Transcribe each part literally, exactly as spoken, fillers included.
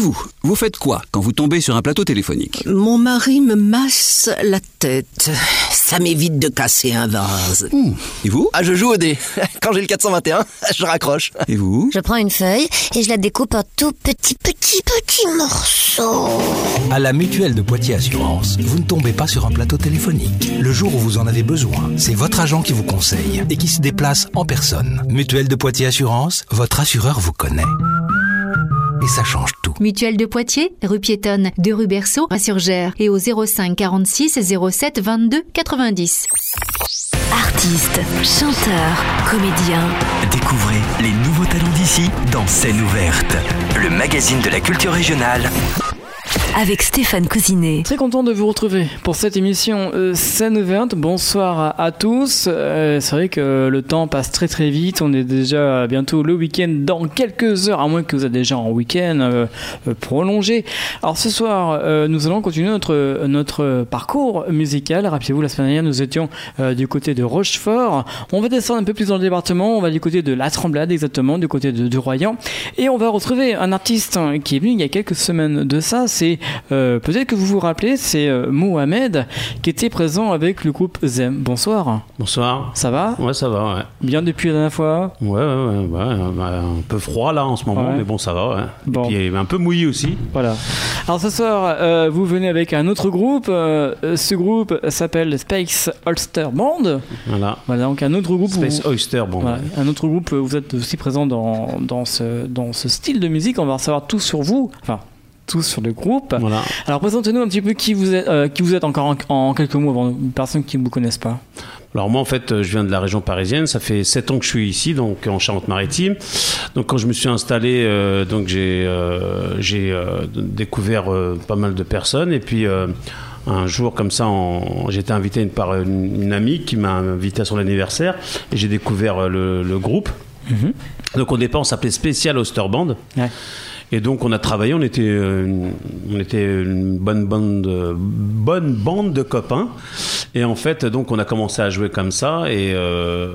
vous, vous faites quoi quand vous tombez sur un plateau téléphonique ? Mon mari me masse la tête. Ça m'évite de casser un vase. Mmh. Et vous ? Ah, je joue au dé. Quand j'ai le quatre cent vingt et un, je raccroche. Et vous ? Je prends une feuille et je la découpe en tout petits, petits, petits morceaux. À la Mutuelle de Poitiers Assurance, vous ne tombez pas sur un plateau téléphonique. Le jour où vous en avez besoin, c'est votre agent qui vous conseille et qui se déplace en personne. Mutuelle de Poitiers Assurance, votre assureur vous connaît. Et ça change tout. Mutuelle de Poitiers, rue piétonne, deux rue Berceau, à Surgères et au zéro cinq quarante-six zéro sept vingt-deux quatre-vingt-dix. Artistes, chanteurs, comédiens. Découvrez les nouveaux talents d'ici dans Scène ouverte, le magazine de la culture régionale. Avec Stéphane Cousinet. Très content de vous retrouver pour cette émission euh, Scène ouverte. Bonsoir à, à tous. Euh, c'est vrai que le temps passe très très vite. On est déjà bientôt le week-end dans quelques heures, à moins que vous êtes déjà en week-end euh, euh, prolongé. Alors ce soir, euh, nous allons continuer notre, notre parcours musical. Rappelez-vous, la semaine dernière, nous étions euh, du côté de Rochefort. On va descendre un peu plus dans le département. On va du côté de La Tremblade, exactement, du côté de, de Royan. Et on va retrouver un artiste qui est venu il y a quelques semaines de ça. C'est Euh, peut-être que vous vous rappelez, c'est euh, Mohamed qui était présent avec le groupe Zem. Bonsoir. Bonsoir. Ça va ? Ouais, ça va, ouais. Bien depuis la dernière fois ? Ouais, ouais, ouais, ouais, bah, un peu froid là en ce moment, ouais. Mais bon, ça va, ouais. Bon. Et puis un peu mouillé aussi. Voilà. Alors ce soir, euh, vous venez avec un autre groupe. Euh, ce groupe s'appelle Space Oyster Band. Voilà. Voilà, donc un autre groupe. Space vous... Oyster Band. Voilà, un autre groupe, vous êtes aussi présent dans, dans, ce, dans ce style de musique. On va en savoir tout sur vous. Enfin, tous sur le groupe. Voilà. Alors présentez-nous un petit peu qui vous êtes, euh, qui vous êtes encore en, en quelques mots avant une personne qui ne vous connaisse pas. Alors moi en fait je viens de la région parisienne, ça fait sept ans que je suis ici donc en Charente-Maritime. Donc quand je me suis installé euh, donc j'ai euh, j'ai euh, découvert euh, pas mal de personnes et puis euh, un jour comme ça en, j'ai été invité par une, une amie qui m'a invité à son anniversaire et j'ai découvert le, le groupe. Mm-hmm. Donc au départ on s'appelait Special Oyster Band. Ouais. Et donc on a travaillé, on était une, on était une bonne bande, de, bonne bande de copains. Et en fait, donc on a commencé à jouer comme ça. Et euh,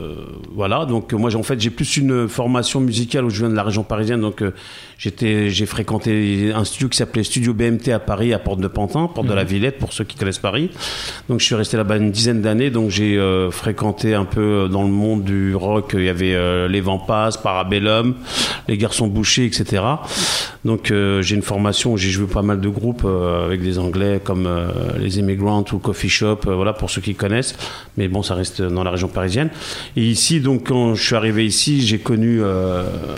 voilà. Donc moi, en fait, j'ai plus une formation musicale où je viens de la région parisienne. Donc euh, j'étais, j'ai fréquenté un studio qui s'appelait Studio B M T à Paris, à Porte de Pantin, Porte mmh. de la Villette, pour ceux qui connaissent Paris. Donc je suis resté là-bas une dizaine d'années. Donc j'ai euh, fréquenté un peu dans le monde du rock. Il y avait euh, les Vents Passent, Parabellum, les Garçons Bouchés, et cetera. Donc euh, j'ai une formation où j'ai joué pas mal de groupes euh, avec des Anglais comme euh, les Immigrants ou Coffee Shop, euh, voilà pour ceux qui connaissent. Mais bon, ça reste dans la région parisienne. Et ici, donc quand je suis arrivé ici, j'ai connu euh,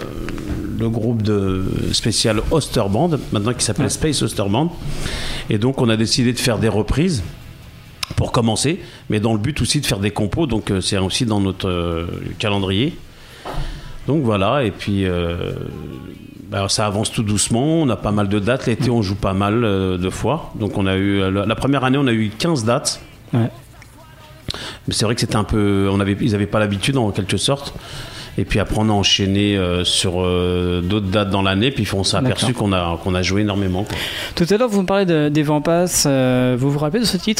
le groupe de spécial Oyster Band, maintenant qui s'appelle Space Oyster Band. Et donc on a décidé de faire des reprises pour commencer, mais dans le but aussi de faire des compos. Donc euh, c'est aussi dans notre euh, calendrier. Donc voilà, et puis euh, bah, ça avance tout doucement, on a pas mal de dates, l'été on joue pas mal euh, de fois, donc on a eu, la première année on a eu quinze dates, ouais. Mais c'est vrai que c'était un peu, on avait, ils n'avaient pas l'habitude en quelque sorte, et puis après on a enchaîné euh, sur euh, d'autres dates dans l'année, puis on s'est aperçu qu'on a, qu'on a joué énormément, quoi. Tout à l'heure vous me parlez de, des Vents Passent, euh, vous vous rappelez de ce titre ?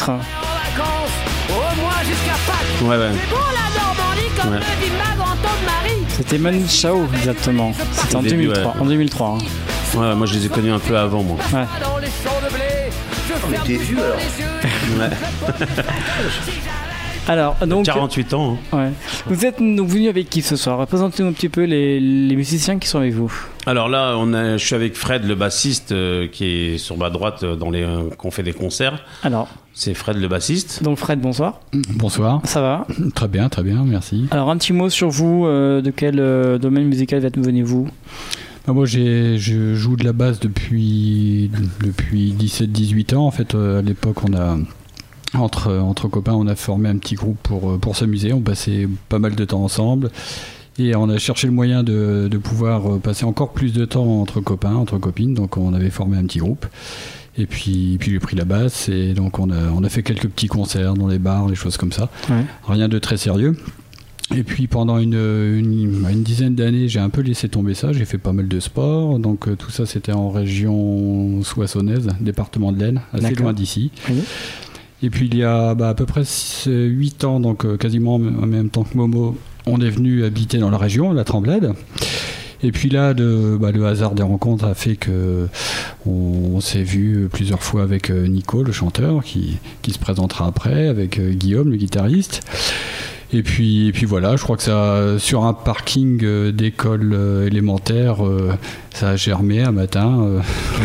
Ouais, ouais. Ouais. C'était Manu Chao, exactement. C'était en, début, deux mille trois, ouais. en deux mille trois. Hein. Ouais, moi je les ai connus un peu avant, moi. Ouais. Mais t'es vieux alors. Ouais. Alors, donc, quarante-huit ans. Hein. Ouais. Vous êtes donc venu avec qui ce soir ? Représentez-nous un petit peu les, les musiciens qui sont avec vous. Alors là, on a, je suis avec Fred, le bassiste, euh, qui est sur ma droite, dans les, euh, qu'on fait des concerts. Alors, c'est Fred, le bassiste. Donc Fred, bonsoir. Bonsoir. Ça va ? Très bien, très bien, merci. Alors un petit mot sur vous, euh, de quel euh, domaine musical venez-vous ? Ben moi, j'ai, je joue de la basse depuis, depuis dix-sept dix-huit ans. En fait, euh, à l'époque, on a... Entre, entre copains, on a formé un petit groupe pour, pour s'amuser. On passait pas mal de temps ensemble. Et on a cherché le moyen de, de pouvoir passer encore plus de temps entre copains, entre copines. Donc on avait formé un petit groupe. Et puis, puis j'ai pris la basse. Et donc on a, on a fait quelques petits concerts dans les bars, des choses comme ça. Ouais. Rien de très sérieux. Et puis pendant une, une, une dizaine d'années, j'ai un peu laissé tomber ça. J'ai fait pas mal de sport. Donc tout ça, c'était en région soissonnaise, département de l'Aisne, assez D'accord. loin d'ici. Oui. Et puis il y a bah, à peu près huit ans, donc euh, quasiment en même temps que Momo, on est venu habiter dans la région, la Tremblade. Et puis là, de, bah, le hasard des rencontres a fait que on, on s'est vu plusieurs fois avec Nico, le chanteur, qui, qui se présentera après, avec Guillaume, le guitariste. Et puis, et puis voilà, je crois que ça, sur un parking euh, d'école euh, élémentaire, euh, ça a germé un matin. Euh,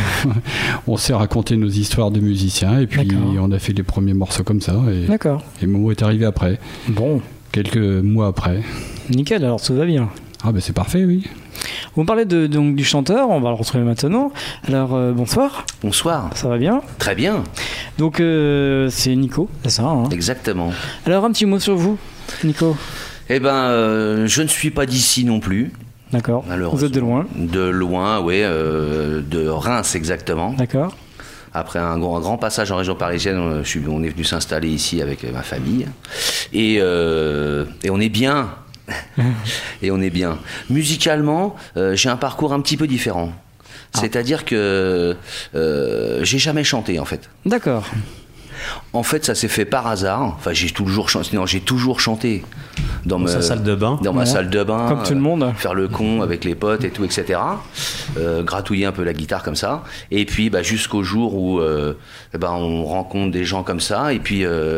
on s'est raconté nos histoires de musiciens et puis D'accord. on a fait les premiers morceaux comme ça. Et, D'accord. et Momo est arrivé après. Bon. Quelques mois après. Nickel, alors tout va bien. Ah ben c'est parfait, oui. Vous me parlez de, donc, du chanteur, on va le retrouver maintenant. Alors euh, bonsoir. Bonsoir. Ça va bien ? Très bien. Donc euh, c'est Nico, c'est ça hein ? Exactement. Alors un petit mot sur vous, Nico. Eh ben, euh, je ne suis pas d'ici non plus. D'accord. Vous êtes de loin ? De loin, oui, euh, de Reims exactement. D'accord. Après un grand, un grand passage en région parisienne, je suis, on est venu s'installer ici avec ma famille. Et, euh, et on est bien. Et on est bien. Musicalement, euh, j'ai un parcours un petit peu différent. Ah. C'est-à-dire que euh, j'ai jamais chanté en fait. D'accord. En fait, ça s'est fait par hasard. Enfin, j'ai toujours chanté. Non, j'ai toujours chanté dans, dans ma salle de bain. Dans ma ouais. salle de bain. Comme tout le monde. Euh, faire le con avec les potes et tout, et cetera. Euh, gratouiller un peu la guitare comme ça. Et puis, bah, jusqu'au jour où, euh, bah, on rencontre des gens comme ça. Et puis, euh,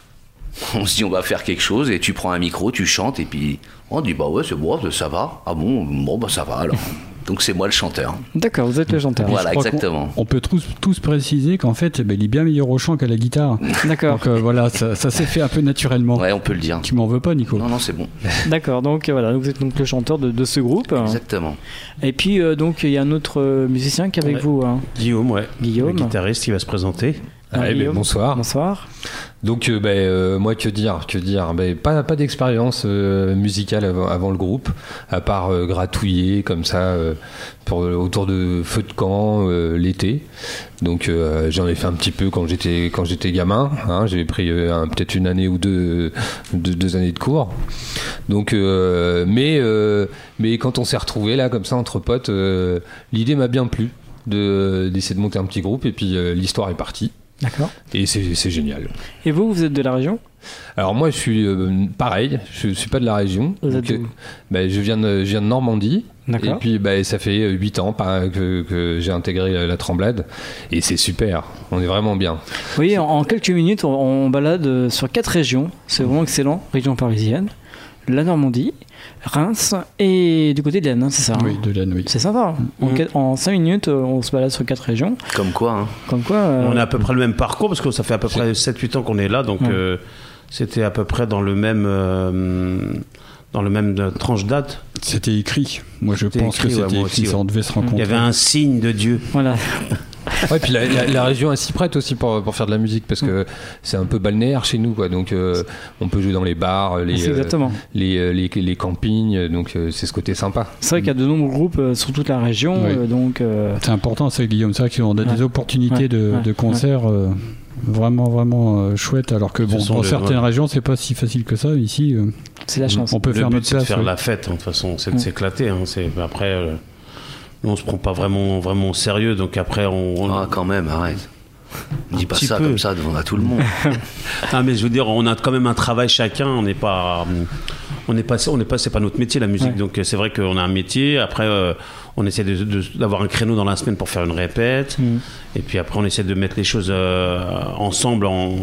on se dit, on va faire quelque chose. Et tu prends un micro, tu chantes. Et puis, on dit, bah ouais, c'est bon, ça va. Ah bon, bon, bah ça va alors. Donc c'est moi le chanteur. D'accord, vous êtes le chanteur. Voilà, exactement. On, on peut tous, tous préciser qu'en fait, ben, il est bien meilleur au chant qu'à la guitare. D'accord. Donc euh, voilà, ça, ça s'est fait un peu naturellement. Ouais, on peut le dire. Tu m'en veux pas, Nico ? Non, non, c'est bon. D'accord, donc voilà, vous êtes donc le chanteur de, de ce groupe. Exactement. Et puis euh, donc il y a un autre musicien qui est avec ouais. vous. Hein. Guillaume, ouais. Guillaume. Le guitariste qui va se présenter. Ah, eh ben, bonsoir. Bonsoir. Donc, euh, bah, euh, moi, que dire, que dire bah, Pas, pas d'expérience euh, musicale avant, avant le groupe, à part euh, gratouiller comme ça euh, pour, autour de feux de camp euh, l'été. Donc, euh, j'en ai fait un petit peu quand j'étais, quand j'étais gamin. Hein, j'ai pris euh, un, peut-être une année ou deux, deux, deux années de cours. Donc, euh, mais, euh, mais quand on s'est retrouvés là, comme ça, entre potes, euh, l'idée m'a bien plu de, d'essayer de monter un petit groupe et puis euh, l'histoire est partie. D'accord. Et c'est, c'est génial. Et vous, vous êtes de la région ? Alors moi, je suis euh, pareil. Je suis pas de la région. Vous donc, êtes d'où ? bah, je viens de, je viens de Normandie. D'accord. Et puis bah, ça fait huit ans par, que, que j'ai intégré la Tremblade. Et c'est super. On est vraiment bien. Oui, en, en quelques minutes, on, on balade sur quatre régions. C'est vraiment excellent. Région parisienne, la Normandie, Reims et du côté de l'Aisne, c'est ça hein ? Oui, de l'Aisne, oui. C'est sympa. Mmh. En cinq minutes, on se balade sur quatre régions. Comme quoi, hein. Comme quoi. Euh... On a à peu près le même parcours parce que ça fait à peu près sept huit ans qu'on est là, donc ouais. euh, c'était à peu près dans le même euh, dans le même tranche date. C'était écrit. Moi, je c'était pense écrit, que c'était ouais, écrit. aussi, ça, ouais. on devait se rencontrer. Il y avait un signe de Dieu. Voilà. Ouais, puis la, la, la région est si prête aussi pour, pour faire de la musique parce que c'est un peu balnéaire chez nous, quoi. Donc euh, on peut jouer dans les bars, les, euh, les, les, les campings, donc euh, c'est ce côté sympa. C'est vrai qu'il y a de nombreux groupes euh, sur toute la région, oui. euh, donc. Euh... C'est important, ça, Guillaume. C'est vrai qu'on a ouais. des opportunités ouais. de, de concerts ouais. euh, vraiment, vraiment euh, chouettes, alors que bon, dans certaines ouais. régions, c'est pas si facile que ça. Ici, euh, c'est la chance. On peut Le faire but, notre c'est place. De faire ouais. la fête, hein, de toute façon, c'est de ouais. s'éclater. Hein, c'est après. Euh... Nous, on se prend pas vraiment, vraiment au sérieux, donc après, on. on... Ah, quand même, arrête. Dis pas ça peu. Comme ça devant tout le monde. Ah, mais je veux dire, on a quand même un travail chacun. On n'est pas, on n'est pas, on n'est pas, c'est pas notre métier la musique. Ouais. Donc c'est vrai qu'on a un métier. Après, euh, on essaie de, de, d'avoir un créneau dans la semaine pour faire une répète. Mmh. Et puis après, on essaie de mettre les choses euh, ensemble. En,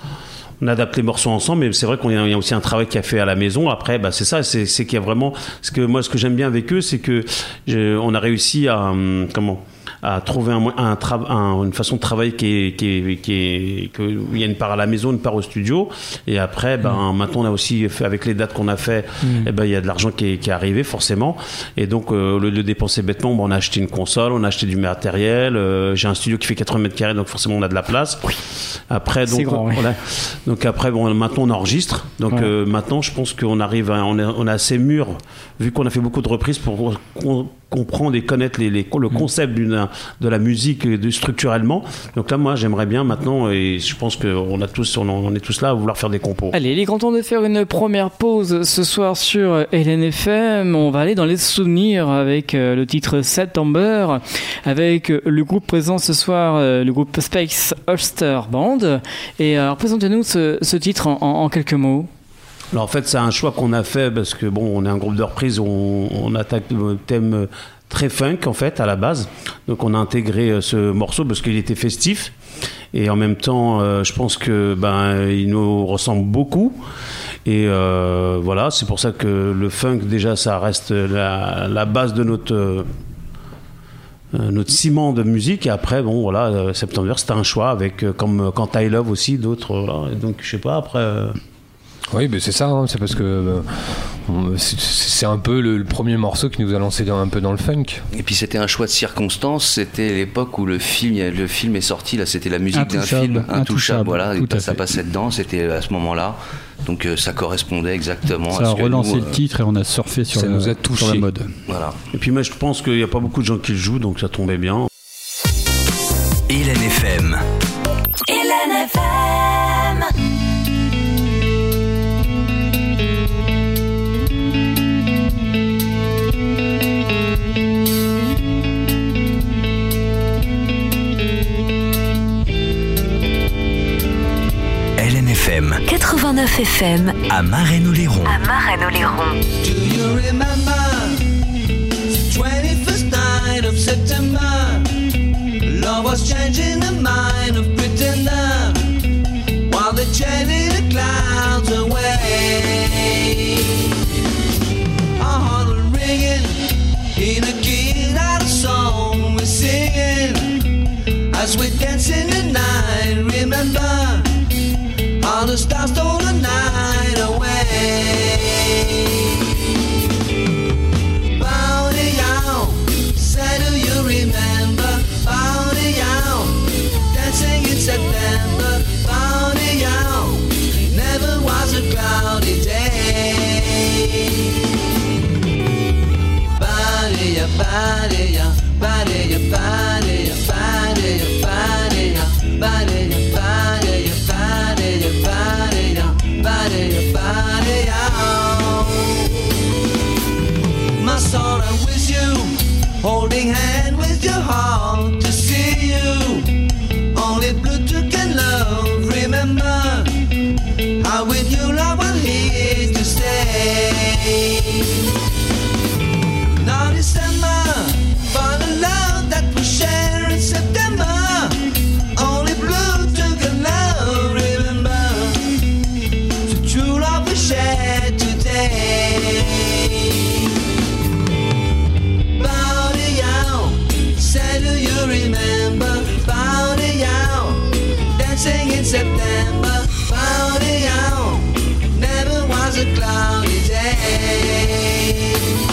on adapte les morceaux ensemble, mais c'est vrai qu'il y a aussi un travail qui a fait à la maison. Après, bah, c'est ça, c'est, c'est qu'il y a vraiment. Ce que moi, ce que j'aime bien avec eux, c'est que je, on a réussi à um, comment. à trouver un, un, un, une façon de travailler qui est, qui est, qui est, que, où il y a une part à la maison, une part au studio. Et après, ben, mmh. maintenant, on a aussi fait, avec les dates qu'on a fait, mmh. eh ben, il y a de l'argent qui est, qui est arrivé, forcément. Et donc, euh, au lieu de dépenser bêtement, ben, on a acheté une console, on a acheté du matériel. Euh, j'ai un studio qui fait quatre-vingts mètres carrés, donc forcément, on a de la place. Oui. Après, donc, c'est grand, voilà. oui. Donc, après, bon, maintenant, on enregistre. Donc, ouais. euh, maintenant, je pense qu'on arrive à, on est, on est assez mûr, vu qu'on a fait beaucoup de reprises pour qu'on, comprendre et connaître les, les, le concept d'une, de la musique de, structurellement. Donc là, moi, j'aimerais bien maintenant, et je pense qu'on a tous, on, on est tous là à vouloir faire des compos. Allez, il est grand temps de faire une première pause ce soir sur L N F M. On va aller dans les souvenirs avec euh, le titre September, avec euh, le groupe présent ce soir, euh, le groupe Space Ulster Band. Et alors, présentez-nous ce, ce titre en, en, en quelques mots. Alors en fait, c'est un choix qu'on a fait parce que bon, on est un groupe de reprises, on, on attaque le thème très funk en fait à la base. Donc on a intégré ce morceau parce qu'il était festif et en même temps, euh, je pense que ben il nous ressemble beaucoup. Et euh, voilà, c'est pour ça que le funk déjà, ça reste la, la base de notre euh, notre ciment de musique. Et après, bon voilà, euh, September, c'était un choix avec euh, comme Quand I Love aussi d'autres. Voilà. Et donc je sais pas après. Euh, Oui, mais c'est ça, hein, c'est parce que euh, on, c'est, c'est un peu le, le premier morceau qui nous a lancé dans, un peu dans le funk. Et puis c'était un choix de circonstance, c'était l'époque où le film, le film est sorti, là c'était la musique d'un film, Intouchable, Intouchable voilà, et ça passait dedans, c'était à ce moment-là, donc euh, ça correspondait exactement ça à ce a que relancé nous, le titre et on a surfé sur, ça la, nous a touché. sur la mode. Voilà. Et puis moi je pense qu'il n'y a pas beaucoup de gens qui le jouent, donc ça tombait bien. Hélène F M. Hélène F M. F M. quatre-vingt-neuf F M. À Marennes-Oléron. À Marennes-Oléron. Do you remember the twenty-first night of September? Love was changing the mind of pretender while they chasing the clouds away. Our heart was ringing in a key that a song we're singing as we dance in the night. Remember all the stars stole the night away. Bowdy out, say do you remember? Bowdy out, dancing in September. Bowdy out, never was a cloudy day. Bowdy out, bowdy out, bowdy out, bowdy out, bowdy out, bowdy out, bowdy out, bowdy out. Body, body out. My soul, I'm with you, holding hand with your heart to see you. Only Bluetooth can love. Remember how with you love was here to stay. Now December for the love that we share in September. Only Bluetooth can love. Remember true love we share today. Bowdy out, say do you remember? Bowdy out, dancing in September. Bowdy out, never was a cloudy day.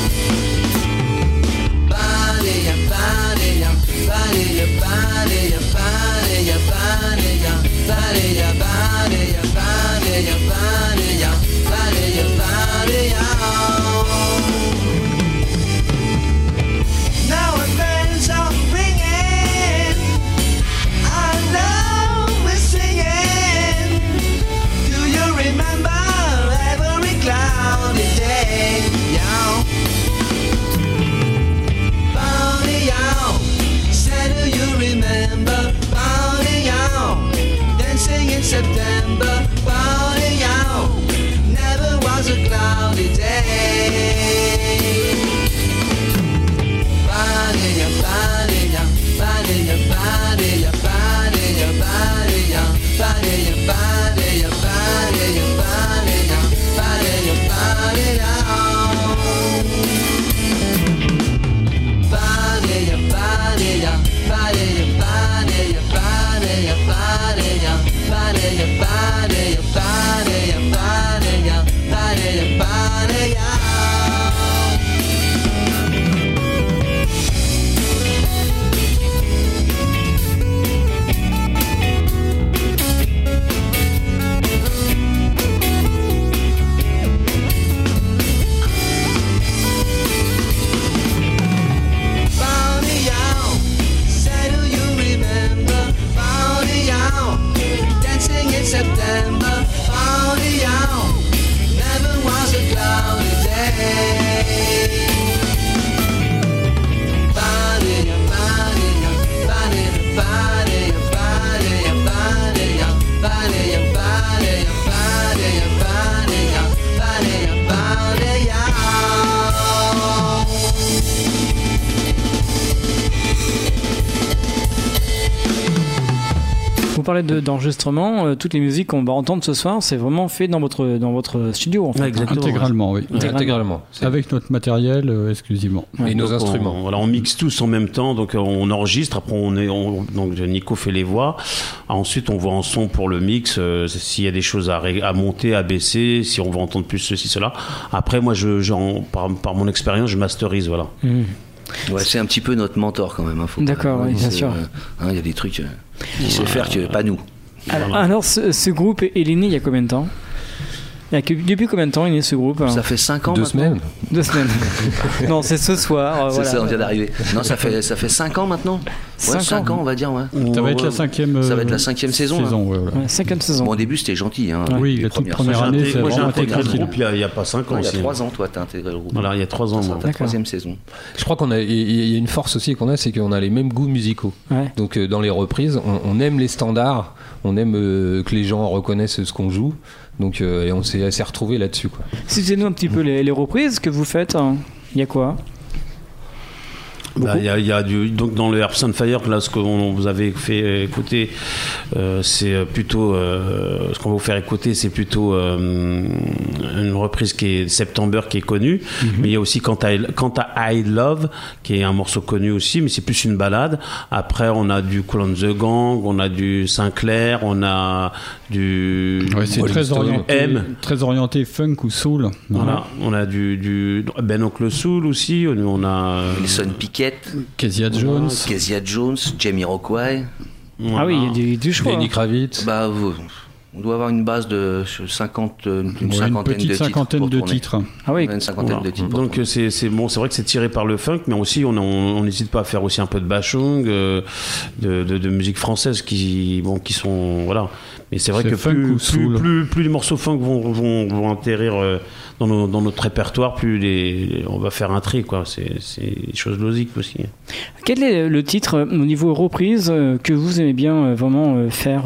Bowdy out, bowdy out, bowdy out, bowdy out, bowdy out, bowdy out, bowdy out, bowdy out, bowdy out, bowdy out. Body, body out. Now our bells are ringing, our love is singing. Do you remember every cloudy day? Yeah. Body out. Say, do you remember? Body out. Dancing vous parlez de, d'enregistrement, euh, toutes les musiques qu'on va entendre ce soir, c'est vraiment fait dans votre, dans votre studio en fait. Ouais, intégralement, oui. Intégralement. Intégralement. Avec notre matériel euh, exclusivement. Ouais. Et nos donc instruments. On, voilà, on mixe tous en même temps, donc on enregistre, après on est, on, donc Nico fait les voix, ensuite on voit en son pour le mix, euh, s'il y a des choses à, ré, à monter, à baisser, si on veut entendre plus ceci, cela. Après moi, je, genre, par, par mon expérience, je masterise, voilà. Mmh. Ouais, c'est un petit peu notre mentor quand même. Hein, faut D'accord, pas, oui, bien c'est, sûr. Il euh, hein, y a des trucs euh, qu'il sait faire que pas nous. Alors, voilà. alors ce, ce groupe, il est né il y a combien de temps? Il y a que, depuis combien de temps il est né ce groupe? Ça fait cinq ans Deux maintenant. semaines. Deux semaines. Non, c'est ce soir. Euh, c'est voilà. ça, on vient d'arriver. Non, ça fait ça fait cinq ans maintenant. Ouais, cinq ans, on va dire. Ouais. Ça va ouais, être la cinquième. Euh, ça va être la cinquième saison. saison ouais, voilà. ouais, cinquième saison. Bon, au début, c'était gentil. Hein, oui, la toute première année, c'est moi j'ai vraiment intégré le tranquille. groupe il y a pas cinq ans. Il y a aussi. trois ans, toi, t'as intégré le groupe. Voilà, il y a trois ans. C'est ta troisième saison. Je crois qu'on a, il y a une force aussi qu'on a, c'est qu'on a les mêmes goûts musicaux. Ouais. Donc euh, dans les reprises, on, on aime les standards, on aime euh, que les gens reconnaissent ce qu'on joue. Donc euh, et on s'est, s'est retrouvés là-dessus, quoi. Citez-nous un petit peu les, les reprises que vous faites. Il hein. y a quoi? Il bah, y, a, y a du donc dans le Herbs on Fire là ce qu'on vous avez fait écouter euh, c'est plutôt euh, ce qu'on va vous faire écouter c'est plutôt euh, une reprise qui est September qui est connue mm-hmm. mais il y a aussi Quand I, Quand I Love qui est un morceau connu aussi mais c'est plus une balade. Après on a du Kool and the Gang, on a du Sinclair, on a du ouais, c'est très orienté, M. très orienté funk ou soul. Voilà, on a du, du Ben Oncle Soul aussi, on a Wilson Pickett, Kezia Jones, Kezia Jones, Jamiroquai. Voilà. Ah oui, il y a du, du choix. Lenny Kravitz. Bah, vous, on doit avoir une base de cinquante, une ouais, cinquantaine une de cinquantaine titres. de titres. Ah oui, une cinquantaine voilà. de titres. Donc c'est, c'est bon, c'est vrai que c'est tiré par le funk, mais aussi on on n'hésite pas à faire aussi un peu de bashung, euh, de, de, de musique française qui bon qui sont voilà. Mais c'est vrai c'est que plus, plus, plus, plus les morceaux funk vont, vont, vont atterrir euh, dans, nos, dans notre répertoire, plus les, on va faire un tri, quoi. C'est, c'est des choses logiques aussi. Quel est le titre au niveau reprise que vous aimez bien vraiment faire?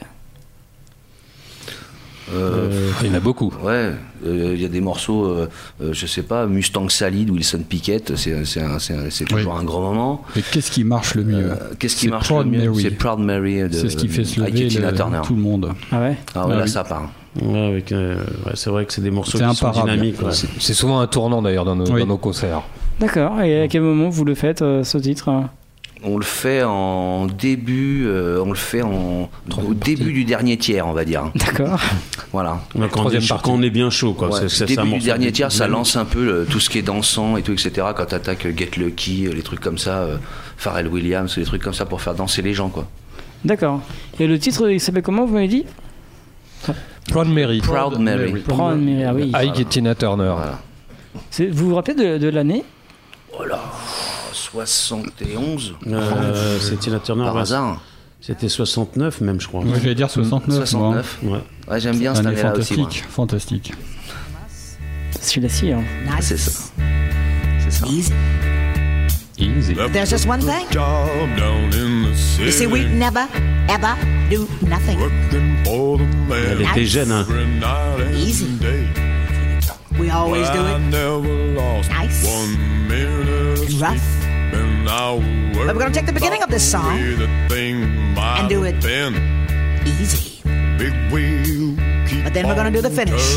Euh, il y en a beaucoup. Ouais, il euh, y a des morceaux, euh, euh, je sais pas, Mustang Sally, Wilson Pickett, c'est, c'est, un, c'est, un, c'est toujours oui. un grand moment. Mais qu'est-ce qui marche le mieux? euh, Qu'est-ce qui c'est marche Proud le mieux Mary. C'est Proud Mary de, c'est ce qui fait se lever le, tout le monde. Ah ouais. Ah ouais, ah là oui. ça part. Ouais, avec, euh, ouais, c'est vrai que c'est des morceaux c'est qui sont dynamiques. Ouais. C'est, c'est souvent un tournant d'ailleurs dans nos, oui. dans nos concerts. D'accord. Et à quel moment vous le faites euh, ce titre? On le fait en début, euh, on le fait en, au début du dernier tiers, on va dire. D'accord. Voilà. Ouais, quand, on est, quand on est bien chaud, quoi. Ouais, c'est, c'est début ça, du dernier tiers, ça lance un peu le, tout ce qui est dansant et tout, et cetera. Quand t'attaques Get Lucky, les trucs comme ça, euh, Pharrell Williams, les trucs comme ça pour faire danser les gens, quoi. D'accord. Et le titre, il s'appelle comment, vous m'avez dit? Proud Mary. Proud Mary. Proud Mary, ah oui. Ike et Tina Turner. Voilà. C'est, vous vous rappelez de, de l'année? Oh là, soixante et onze. Euh, c'est Tina Turner. Par ouais. hasard. C'était soixante-neuf même, je crois. Moi, j'allais dire soixante-neuf. soixante-neuf. Ouais. Ouais, j'aime bien cette année-là aussi. Fantastique, fantastique. Celui-là-ci, hein. Ah, c'est ça. C'est ça. Easy. Easy. There's just one thing. You see, we never, ever do nothing. Elle était jeune, hein. Easy. We always do it nice and rough. But we're going to take the beginning of this song and do it easy. But then we're going to do the finish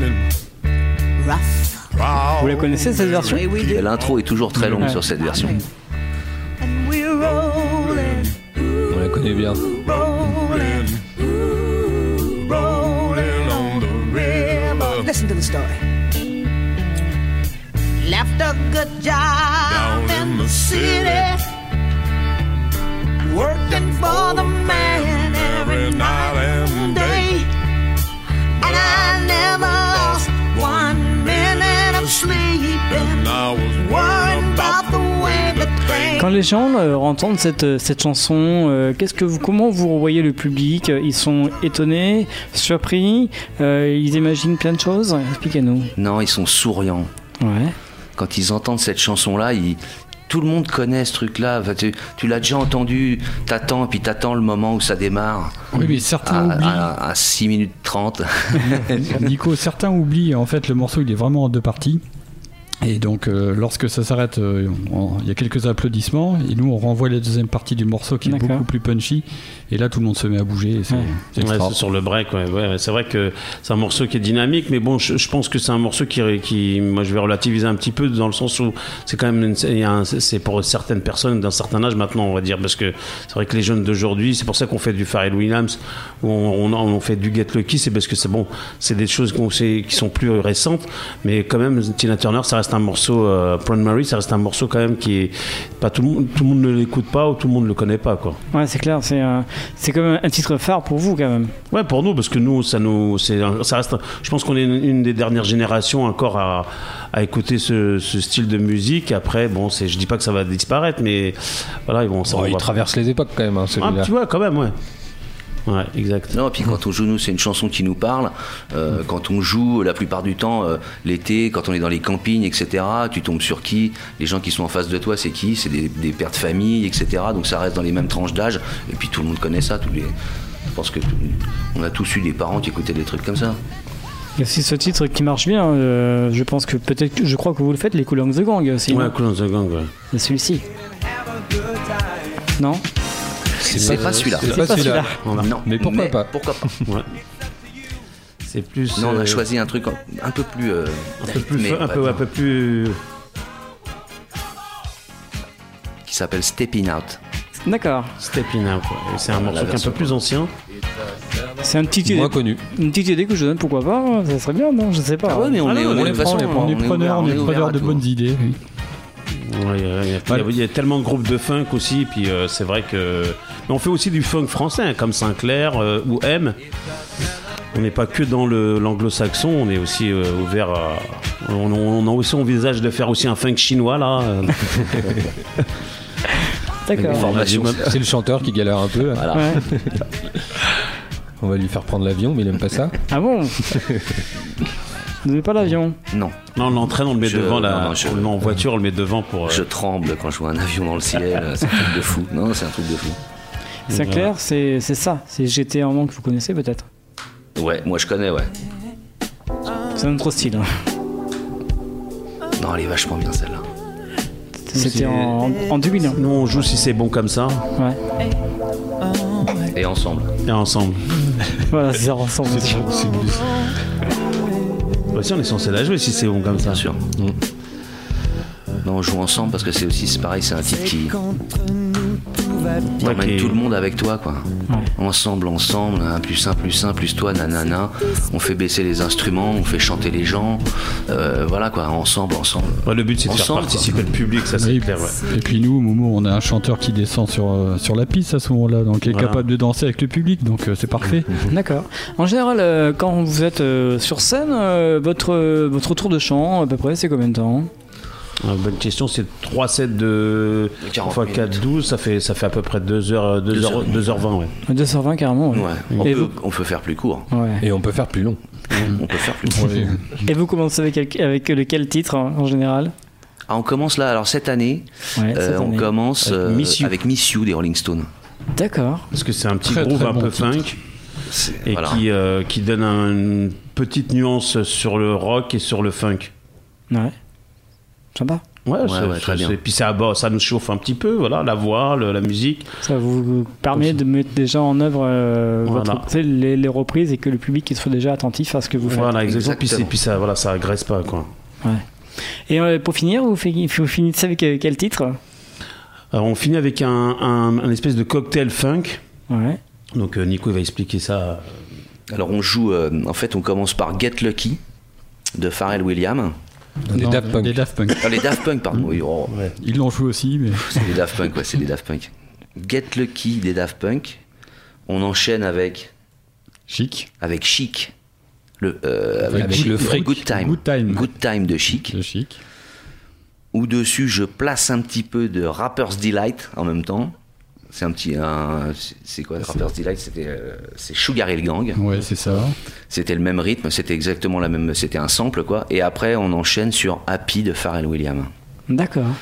rough. Vous la connaissez cette version? Et l'intro est toujours très longue ouais. sur cette version. And we're rolling, on la connaît bien. Rolling, rolling on the river. Listen to the story. Left a good job in the city, working for the man every night and day, and I never lost one minute of sleep, and I was worried about the way the thing. Quand les gens euh, entendent cette, cette chanson, euh, qu'est-ce que vous, comment vous voyez le public? Ils sont étonnés, surpris, euh, ils imaginent plein de choses? Expliquez-nous. Non, ils sont souriants. Ouais. Quand ils entendent cette chanson-là, ils... tout le monde connaît ce truc-là. Enfin, tu, tu l'as déjà entendu, t'attends, et puis t'attends le moment où ça démarre. Oui, mais certains à, oublient. À, à six minutes trente. Nico, certains oublient. En fait, le morceau, il est vraiment en deux parties. Et donc, euh, lorsque ça s'arrête, euh, on- il y a quelques applaudissements, et nous, on renvoie la deuxième partie du morceau qui est D'accord. beaucoup plus punchy, et là, tout le monde se met à bouger, et c'est, c'est Ouais, extra. c'est sur le break, ouais, ouais, ouais. C'est vrai que c'est un morceau qui est dynamique, mais bon, je, je pense que c'est un morceau qui, qui, moi, je vais relativiser un petit peu dans le sens où c'est quand même, une- il y a un- c'est pour certaines personnes d'un certain âge maintenant, on va dire, parce que c'est vrai que les jeunes d'aujourd'hui, c'est pour ça qu'on fait du Pharrell Williams, où on, on, on fait du Get Lucky, c'est parce que c'est bon, c'est des choses qu'on sait, qui sont plus récentes, mais quand même, Tina Turner, ça reste un morceau, euh, Proud Mary, ça reste un morceau quand même qui est, pas tout le monde, tout le monde ne l'écoute pas ou tout le monde ne le connaît pas, quoi. Ouais, c'est clair, c'est, euh, c'est quand même un titre phare pour vous quand même. Ouais, pour nous, parce que nous, ça nous, c'est, ça reste. Je pense qu'on est une, une des dernières générations encore à, à écouter ce, ce style de musique. Après, bon, c'est, je dis pas que ça va disparaître, mais voilà, ils vont. Ça, Oh, on il va- traverse les époques quand même, hein, Ah, celui-là. tu vois, quand même, ouais. Ouais, exact. Non, puis quand on joue, nous, c'est une chanson qui nous parle. Euh, quand on joue, la plupart du temps, euh, l'été, quand on est dans les campings, et cetera, tu tombes sur qui? Les gens qui sont en face de toi, c'est qui? C'est des, des pères de famille, et cetera. Donc ça reste dans les mêmes tranches d'âge. Et puis tout le monde connaît ça. Tous les... Je pense que tout- on a tous eu des parents qui écoutaient des trucs comme ça. Il y a aussi ce titre qui marche bien, euh, je pense que peut-être, que- je crois que vous le faites, les Cool and the Gang aussi. Ouais, non Cool and the Gang, ouais. C'est celui-ci. Non? C'est pas celui-là. C'est pas celui-là. Non, Mais pourquoi pas Pourquoi pas? Ouais. C'est plus. Non, on euh, a choisi un truc un peu plus. euh, un peu plus, rythmé, un on va peu, dire, un peu plus. qui s'appelle Stepping Out. D'accord. Stepping Out, ouais. Et c'est un La morceau qui est un version. peu plus ancien. C'est un petit idée. Moins connu. Une petite idée que je donne, pourquoi pas? Ça serait bien, non? Je sais pas. Ah ouais, mais on Ah est, non, on est, on de les toute façon, prend, On est ouvert- preneur, on est ouvert preneur à de tout. bonnes idées. Oui. Ouais, il y a- il y a- il y a- il y a tellement de groupes de funk aussi, puis euh, c'est vrai que. Mais on fait aussi du funk français, hein, comme Sinclair euh, ou M. On n'est pas que dans le, l'anglo-saxon, on est aussi euh, ouvert à. On, on a aussi envisage de faire aussi un funk chinois là. euh. D'accord. Formation. C'est le chanteur qui galère un peu. Voilà. Ouais. On va lui faire prendre l'avion, mais il aime pas ça. Ah bon? Vous n'avez pas l'avion? Non. Non, on l'entraîne, on le met Je- devant, la, non, non, je- on le met en voiture, on le met devant pour. euh, Je tremble quand je vois un avion dans le ciel. C'est un truc de fou. Non, c'est un truc de fou. Sinclair, c'est, c'est ça. C'est G T en nom que vous connaissez peut-être. Ouais, moi je connais, ouais. C'est notre style. hein. Non, elle est vachement bien celle-là. C'était en, en deux mille un. Nous, on joue si c'est bon comme ça, Ouais. Et ensemble. et ensemble. Voilà, c'est ça ensemble. Bah, si, on est censé la jouer si c'est bon comme ça. Bien sûr. Non, on joue ensemble parce que c'est aussi, c'est pareil, c'est un titre qui t'emmène qui est- tout le monde avec toi, quoi. Ouais. Ensemble, ensemble, un plus un plus un plus toi, nanana. On fait baisser les instruments, on fait chanter les gens. Euh, voilà, quoi, ensemble, ensemble. Ouais, le but, c'est de faire Ensemble, participer le public, ça c'est Oui. clair. Ouais. Et puis nous, Momo, on a un chanteur qui descend sur, euh, sur la piste à ce moment-là, donc il est Voilà. capable de danser avec le public, donc euh, c'est parfait. D'accord. En général, euh, quand vous êtes euh, sur scène, euh, votre, euh, votre tour de chant, à peu près, c'est combien de temps? Ah, bonne question, c'est trois sets de quarante fois quatre, douze, ça fait, ça fait à peu près deux heures, deux heures, deux heures vingt, ouais. deux heures vingt carrément. Ouais. Ouais. On, Et peut, vous- on peut faire plus court. Ouais. Et on peut faire plus long. On peut faire plus court. Et vous commencez avec, quel- avec lequel titre hein, en général? Ah, on commence là, alors cette année, Ouais, euh, cette on année. commence Avec euh, Miss You. avec Miss You des Rolling Stones. D'accord. Parce que c'est un petit Très, groove très un bon peu titre. funk C'est- et voilà. qui, euh, qui donne un- une petite nuance sur le rock et sur le funk. Ouais. Sympa. Ouais, Ouais, c'est- ouais, très c'est- bien. Et puis ça, bah, ça nous chauffe un petit peu, voilà, la voix, le- la musique. Ça vous permet de mettre déjà en œuvre euh, Voilà. votre, tu sais, les, les reprises et que le public il soit déjà attentif à ce que vous faites. Voilà, exactement. Puis, c'est- Exactement. puis ça, voilà, ça agresse pas, quoi. Ouais. Et euh, pour finir, vous, fi- vous finissez avec euh, quel titre? Alors, on finit avec un, un, un espèce de cocktail funk. Ouais. Donc euh, Nico il va expliquer ça. Alors on joue, euh, en fait on commence par Get Lucky de Pharrell Williams. Des Non, Daft Punk. Des Daft Punk. Ah, les Daft Punk, pardon. Oui, oh, Ils l'ont joué aussi, mais c'est les Daft Punk, ouais, c'est les Daft Punk. Get Lucky des Daft Punk. On enchaîne avec chic. avec Chic. Le, euh, Avec Good- le fric. Good Time. Good Time. Good Time de Chic. C'est chic. Où dessus je place un petit peu de Rapper's Delight en même temps. C'est un petit, un, c'est- c'est quoi Rapper's Delight? C'était, euh, c'est Sugar Hill Gang. Ouais, c'est ça. C'était le même rythme, c'était exactement la même, c'était un sample quoi. Et après on enchaîne sur Happy de Pharrell Williams. D'accord.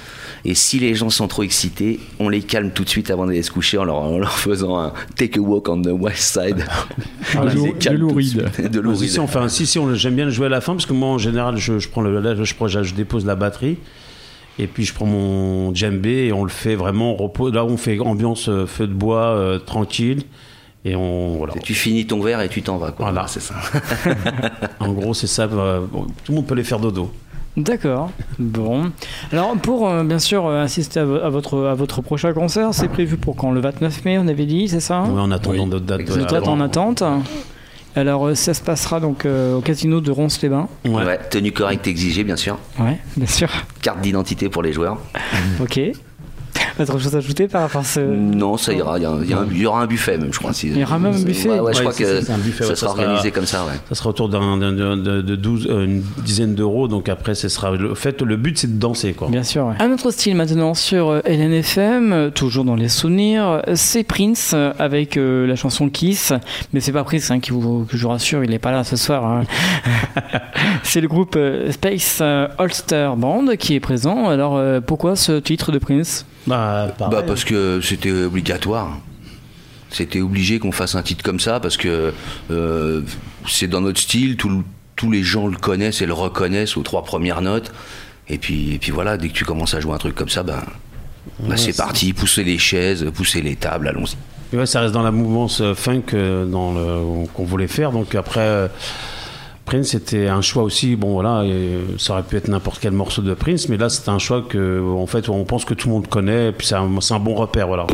Et si les gens sont trop excités, on les calme tout de suite avant d'aller se coucher en leur, en leur faisant un take a walk on the west side. Ah, de louride. De louride. Si, enfin, si, si, on, j'aime bien le jouer à la fin parce que moi, en général, je, je, prends le, là, je, je, je dépose la batterie et puis je prends mon djembé et on le fait vraiment repos. Là, on fait ambiance feu de bois, euh, tranquille. Et on, voilà. Et tu finis ton verre et tu t'en vas, quoi. Voilà, c'est ça. En gros, c'est ça. Euh, bon, tout le monde peut les faire dodo. D'accord. Bon. Alors, pour euh, bien sûr euh, assister à, vo- à, votre, à votre prochain concert, c'est prévu pour quand ? Le vingt-neuf mai, on avait dit, c'est ça ? Oui, en attendant d'autres dates. Vous êtes en attente. Alors, euh, ça se passera donc euh, au casino de Ronces-les-Bains. Ouais. ouais. Tenue correcte exigée, bien sûr. Ouais, bien sûr. Carte d'identité pour les joueurs. Ok. Autre chose à ajouter par rapport à ce... Non, ça ira. Il y, a, il y, a un, il y aura un buffet, même, je crois. Si, il y aura même un buffet. Ouais, ouais, je ouais, crois c'est, que c'est un buffet, ça ouais, sera ça organisé sera, comme ça. Ouais. Ça sera autour d'un, d'un, de, de douze, euh, une dizaine d'euros. Donc après, ce sera. Le fait, le but, c'est de danser, quoi. Bien sûr. Ouais. Un autre style maintenant sur L N F M, toujours dans les souvenirs, c'est Prince avec euh, la chanson Kiss. Mais c'est pas Prince, hein, qui vous, que je vous rassure, il est pas là ce soir. Hein. C'est le groupe euh, Space Holster Band qui est présent. Alors euh, pourquoi ce titre de Prince ? Bah, bah parce que c'était obligatoire. C'était obligé qu'on fasse un titre comme ça parce que euh, c'est dans notre style, tout, tous les gens le connaissent et le reconnaissent aux trois premières notes. Et puis, et puis voilà, dès que tu commences à jouer un truc comme ça, ben, bah, ouais, c'est, c'est parti, pousser les chaises, pousser les tables, allons-y. Et ouais, ça reste dans la mouvance funk euh, dans le, qu'on voulait faire. Donc après. Euh, Prince, c'était un choix aussi, bon voilà, et ça aurait pu être n'importe quel morceau de Prince, mais là c'était un choix que, en fait, on pense que tout le monde connaît, et puis c'est un, c'est un bon repère, voilà.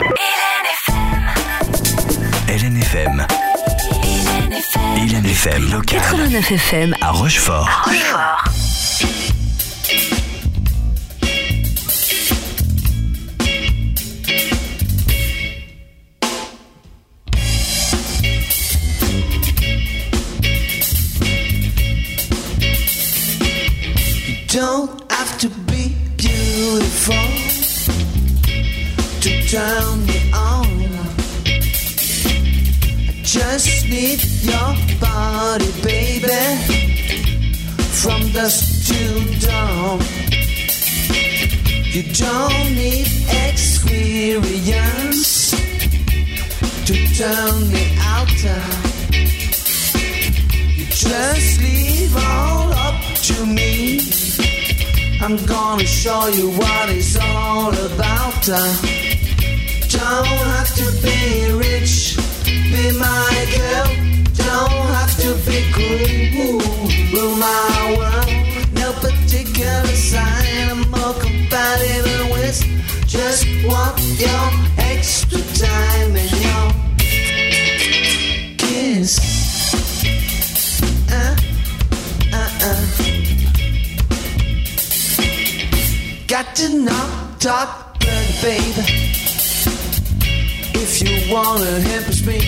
L N F M. L N F M local. quatre-vingt-neuf F M à Rochefort. À Rochefort. Don't have to be beautiful to turn me on. I just need your body, baby, from dusk till dawn. You don't need experience to turn me out. You just leave all up to me. I'm gonna show you what it's all about. Uh, don't have to be rich, be my girl. Don't have to be cool, rule my world. No particular sign, I'm more compatible with. Just want your extra time and your kiss. Uh, uh, uh. Got to not talk bloody, baby. If you wanna impress me,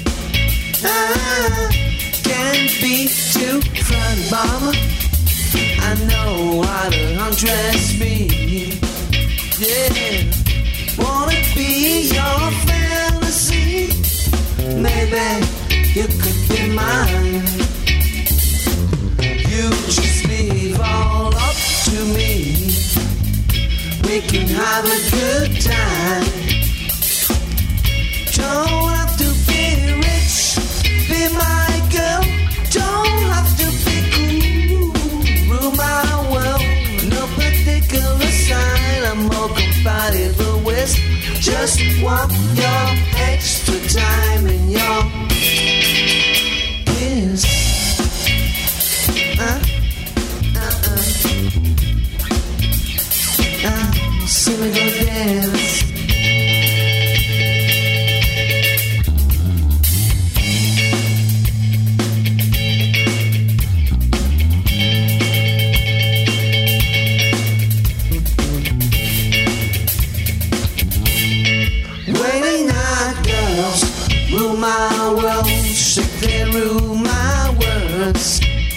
I can't be too funny, mama. I know how to undress me. Yeah, wanna be your fantasy. Maybe you could be mine. You just leave all up to me. We can have a good time. Don't have to be rich, be my girl. Don't have to be cool, rule my world. No particular sign, I'm more compatible with. Just want your extra time and your kiss. Uh, uh, uh. Uh, see me go dance. Waiting night girls rule my world, shake they rule my words.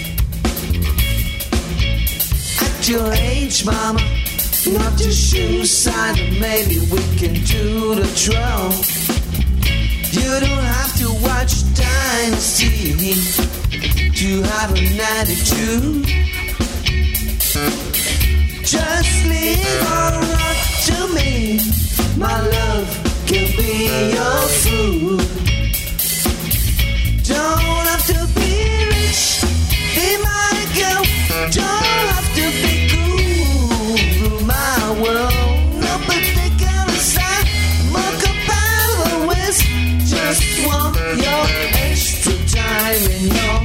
At your age, mama, not your shoe side, maybe we can do the twirl. You don't have to watch Dynasty to have an attitude. Just leave her up to me. My love can be your food. Don't have to be rich, be my girl. Don't have to be cool, rule my world. No particular sign, more compatible with. Just want your extra time and your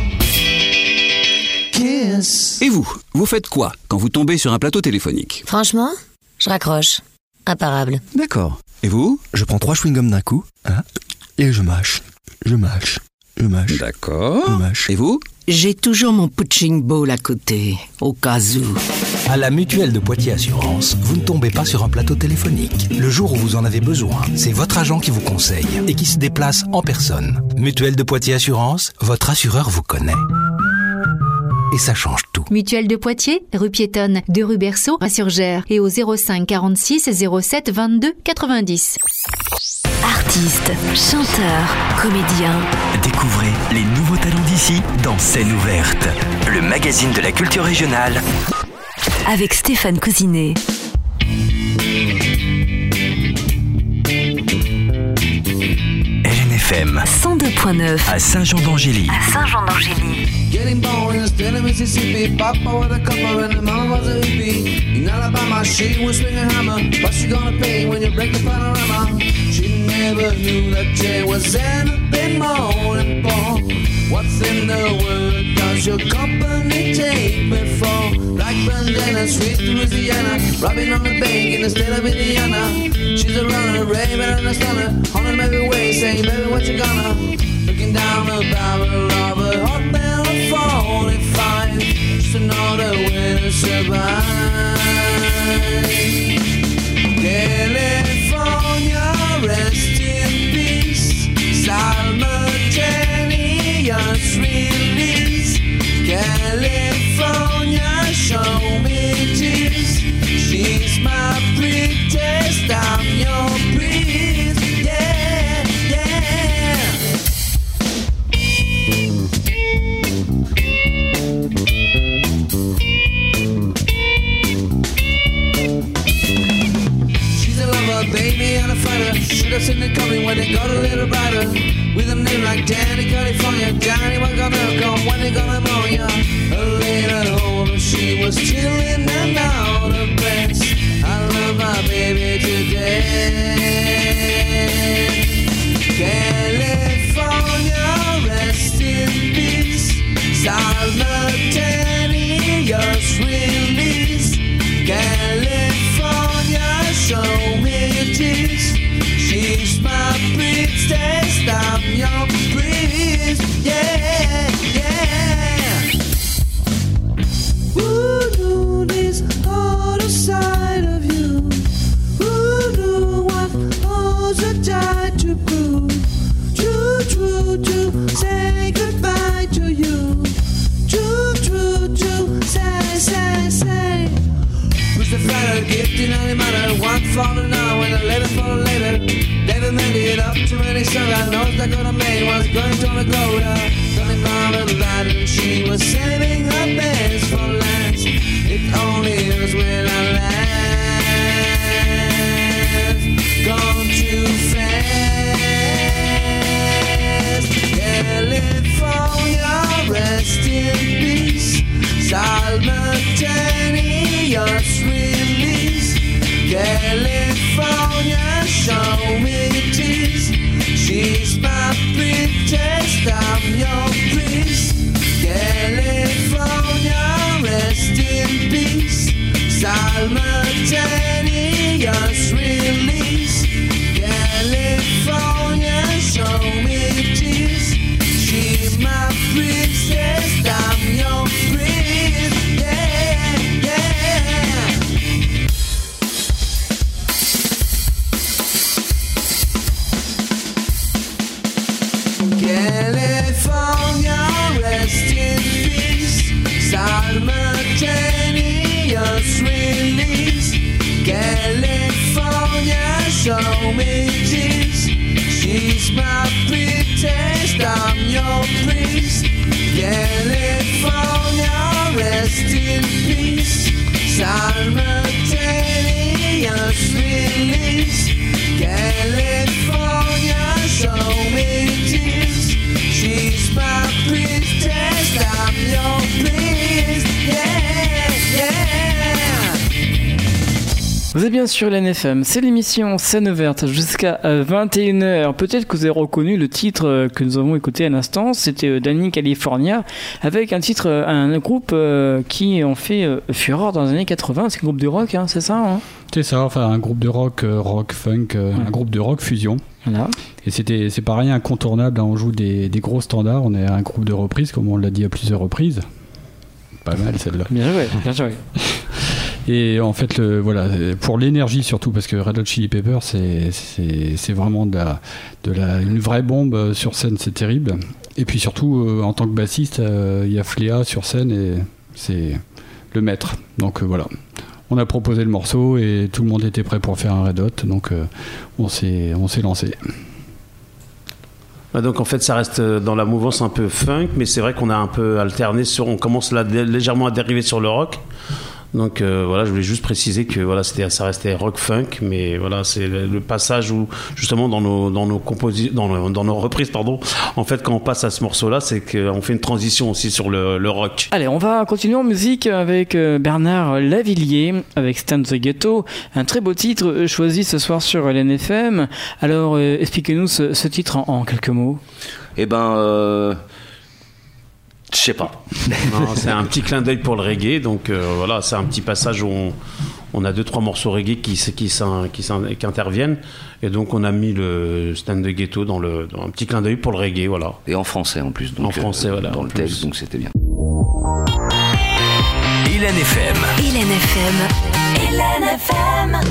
kiss. Et vous, vous faites quoi quand vous tombez sur un plateau téléphonique? Franchement, je raccroche. Imparable. D'accord. Et vous? Je prends trois chewing-gums d'un coup, hein, et je mâche, je mâche, je mâche. D'accord. Je mâche. Et vous? J'ai toujours mon punching ball à côté, au cas où. À la Mutuelle de Poitiers Assurance, vous ne tombez pas sur un plateau téléphonique. Le jour où vous en avez besoin, c'est votre agent qui vous conseille et qui se déplace en personne. Mutuelle de Poitiers Assurance, votre assureur vous connaît. Et ça change tout. Mutuelle de Poitiers, rue piétonne de rue Berceau à Surgères et au zéro cinq quarante-six zéro sept vingt-deux quatre-vingt-dix. Artistes, chanteurs, comédiens. Découvrez les nouveaux talents d'ici dans Scène ouverte, le magazine de la culture régionale. Avec Stéphane Cousinet. L N F M cent deux point neuf à Saint-Jean-d'Angély. À Saint-Jean-d'Angély. Getting born in the state of Mississippi. Papa with a copper and the mama was a hippie. In Alabama, she was swinging hammer. What you gonna pay when you break the panorama? She never knew that Jay was anything more than poor. What's in the world does your company take me for? Black bandana, sweet Louisiana, robbing on the bank in the state of Indiana. She's a runner, raven and a stunner, on him every way, saying, baby, what you gonna? Looking down the barrel of a hot bell of forty-five, just to know the way to survive. California, rest in peace. Simultaneous release. California, show me tears. She's my pretest, I'm your priest. Yeah, yeah. She's a lover, baby, and a fighter. Should have seen it coming when it got a little brighter. With a name like Danny, California. Danny, what gonna come when they gonna mow ya? A late at home, she was chilling and out of bed. I love my baby today. California, rest in peace. Simultaneous release. California, show me your teeth. She's my princess, I'm your prince. Yeah, yeah. Who knew this other side of you? Who knew what was a die to prove? True, true, true, say goodbye to you. True, true, true, say, say, say. Who's the flatter, gifted, any matter? One for the now and eleven for the later. Never made it up to any song. I know that gonna make was going to the Dakota. Coming out of the light and she was saving her best for last. It only is when I laugh. Gone too fast. California, rest in peace. Simultaneous release. California, show me teeth. She's my princess, I'm your prince. California, rest in peace. Simultaneous release. California, show me teeth. She's my princess, I'm your prince. Yeah, yeah. California, rest in peace. Simultaneous release. California, show me teeth. She's my princess, I'm your prince. California, rest in peace. simultaneous release. California, so it is. She's my princess, I'm your prince. Yeah, yeah. Vous êtes bien sur l'N F M, c'est l'émission Scène ouverte jusqu'à vingt et une heures. Peut-être que vous avez reconnu le titre que nous avons écouté à l'instant, c'était Danny California, avec un titre, un groupe qui ont fait fureur dans les années quatre-vingts, c'est un groupe de rock, hein, c'est ça hein? C'est ça, enfin un groupe de rock, euh, rock, funk, euh, ouais. un groupe de rock fusion. Voilà. Et c'était, c'est pareil, incontournable, hein, on joue des, des gros standards, on est un groupe de reprises, comme on l'a dit à plusieurs reprises. Pas mal celle-là. Bien joué, bien joué. Et en fait, le, voilà, pour l'énergie surtout, parce que Red Hot Chili Peppers, c'est, c'est, c'est vraiment de la, de la, une vraie bombe sur scène, c'est terrible. Et puis surtout, euh, en tant que bassiste, il euh, y a Fléa sur scène et c'est le maître. Donc euh, voilà, on a proposé le morceau et tout le monde était prêt pour faire un Red Hot, donc euh, on s'est, on s'est lancé. Donc en fait ça reste dans la mouvance un peu funk, mais c'est vrai qu'on a un peu alterné sur, on commence là légèrement à dériver sur le rock. Donc euh, voilà, je voulais juste préciser que voilà, c'était, ça restait rock funk, mais voilà, c'est le, le passage où justement dans nos dans nos composi- dans, nos, dans nos reprises, pardon, en fait quand on passe à ce morceau-là, c'est qu'on fait une transition aussi sur le, le rock. Allez, on va continuer en musique avec Bernard Lavillier, avec Stand the Ghetto, un très beau titre choisi ce soir sur l'N F M. Alors euh, expliquez-nous ce, ce titre en, en quelques mots. Eh ben. Euh... Je sais pas. Non, c'est un petit clin d'œil pour le reggae, donc euh, voilà, c'est un petit passage où on, on a deux trois morceaux reggae qui, qui, qui, qui, qui interviennent, et donc on a mis le Stand the Ghetto dans, le, dans un petit clin d'œil pour le reggae, voilà. Et en français en plus. Donc, en français, euh, voilà. Dans le texte, donc c'était bien. Hélène F M. Hélène F M. Hélène F M.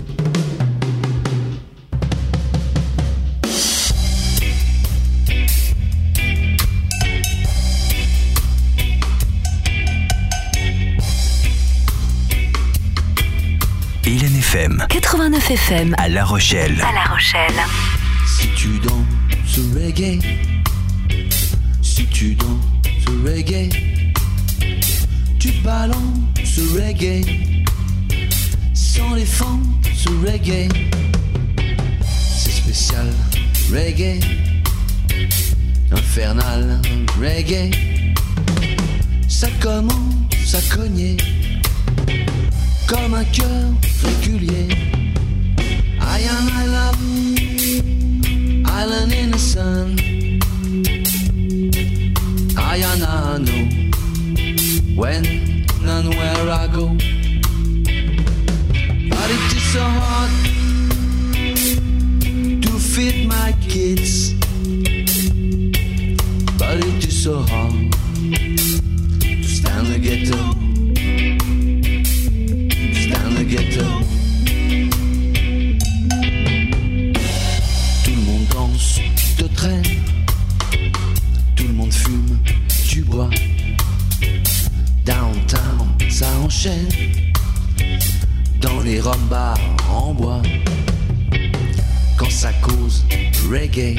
Hélène F M. quatre-vingt-neuf F M. À La Rochelle. À La Rochelle. Si tu danses reggae, si tu danses reggae, tu balances reggae, sans défense reggae, c'est spécial reggae, infernal reggae, ça commence à cogner comme un cœur régulier. I am I love island in the sun. I and I know when and where I go. But it is so hard to feed my kids. But it is so hard to stand the ghetto. Ghetto. Tout le monde danse, te traîne, tout le monde fume, tu bois. Downtown, ça enchaîne, dans les rum bars en bois. Quand ça cause reggae,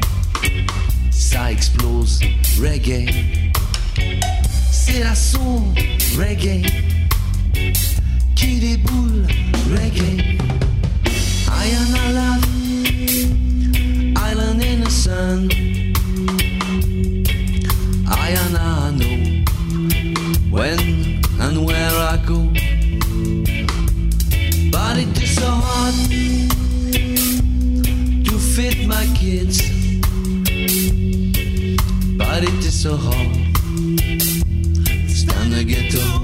ça explose reggae. C'est la soul reggae qui déboule reggae. I am I love island in the sun. I and I know when and where I go. But it is so hard to feed my kids. But it is so hard to stand the ghetto.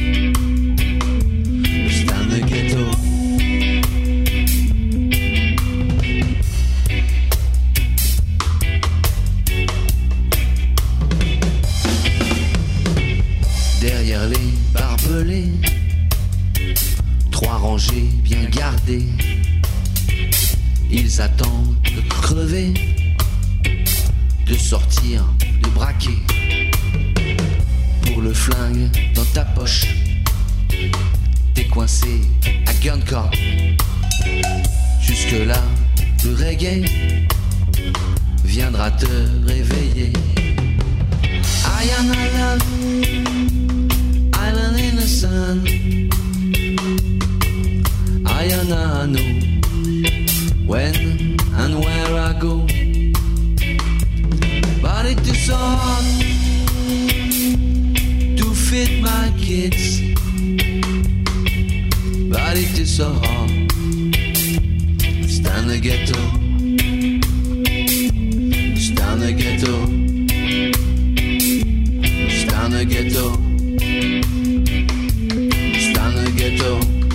Derrière les barbelés, trois rangées bien gardées, ils attendent de crever, de sortir, de braquer. Pour le flingue dans ta poche, t'es coincé à gun corps. Jusque là, le reggae viendra te réveiller. I am I love island in the sun. when and where I go. But it is so hard to fit my kids. But it is so hard. Stand the ghetto. Stand the ghetto. Stand the ghetto. Stand the ghetto.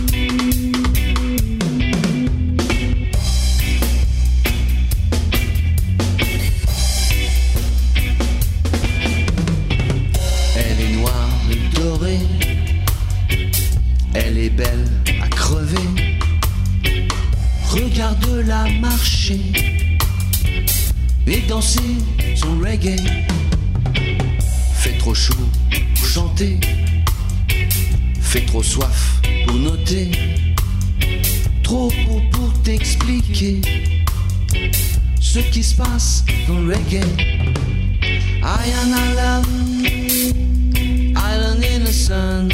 Elle est noire et dorée. Elle est belle à crever. Regarde-la marcher et danser son reggae. Fait trop chaud pour chanter, fait trop soif pour noter, trop beau pour t'expliquer ce qui se passe dans le reggae. Ayana love, island in the sun.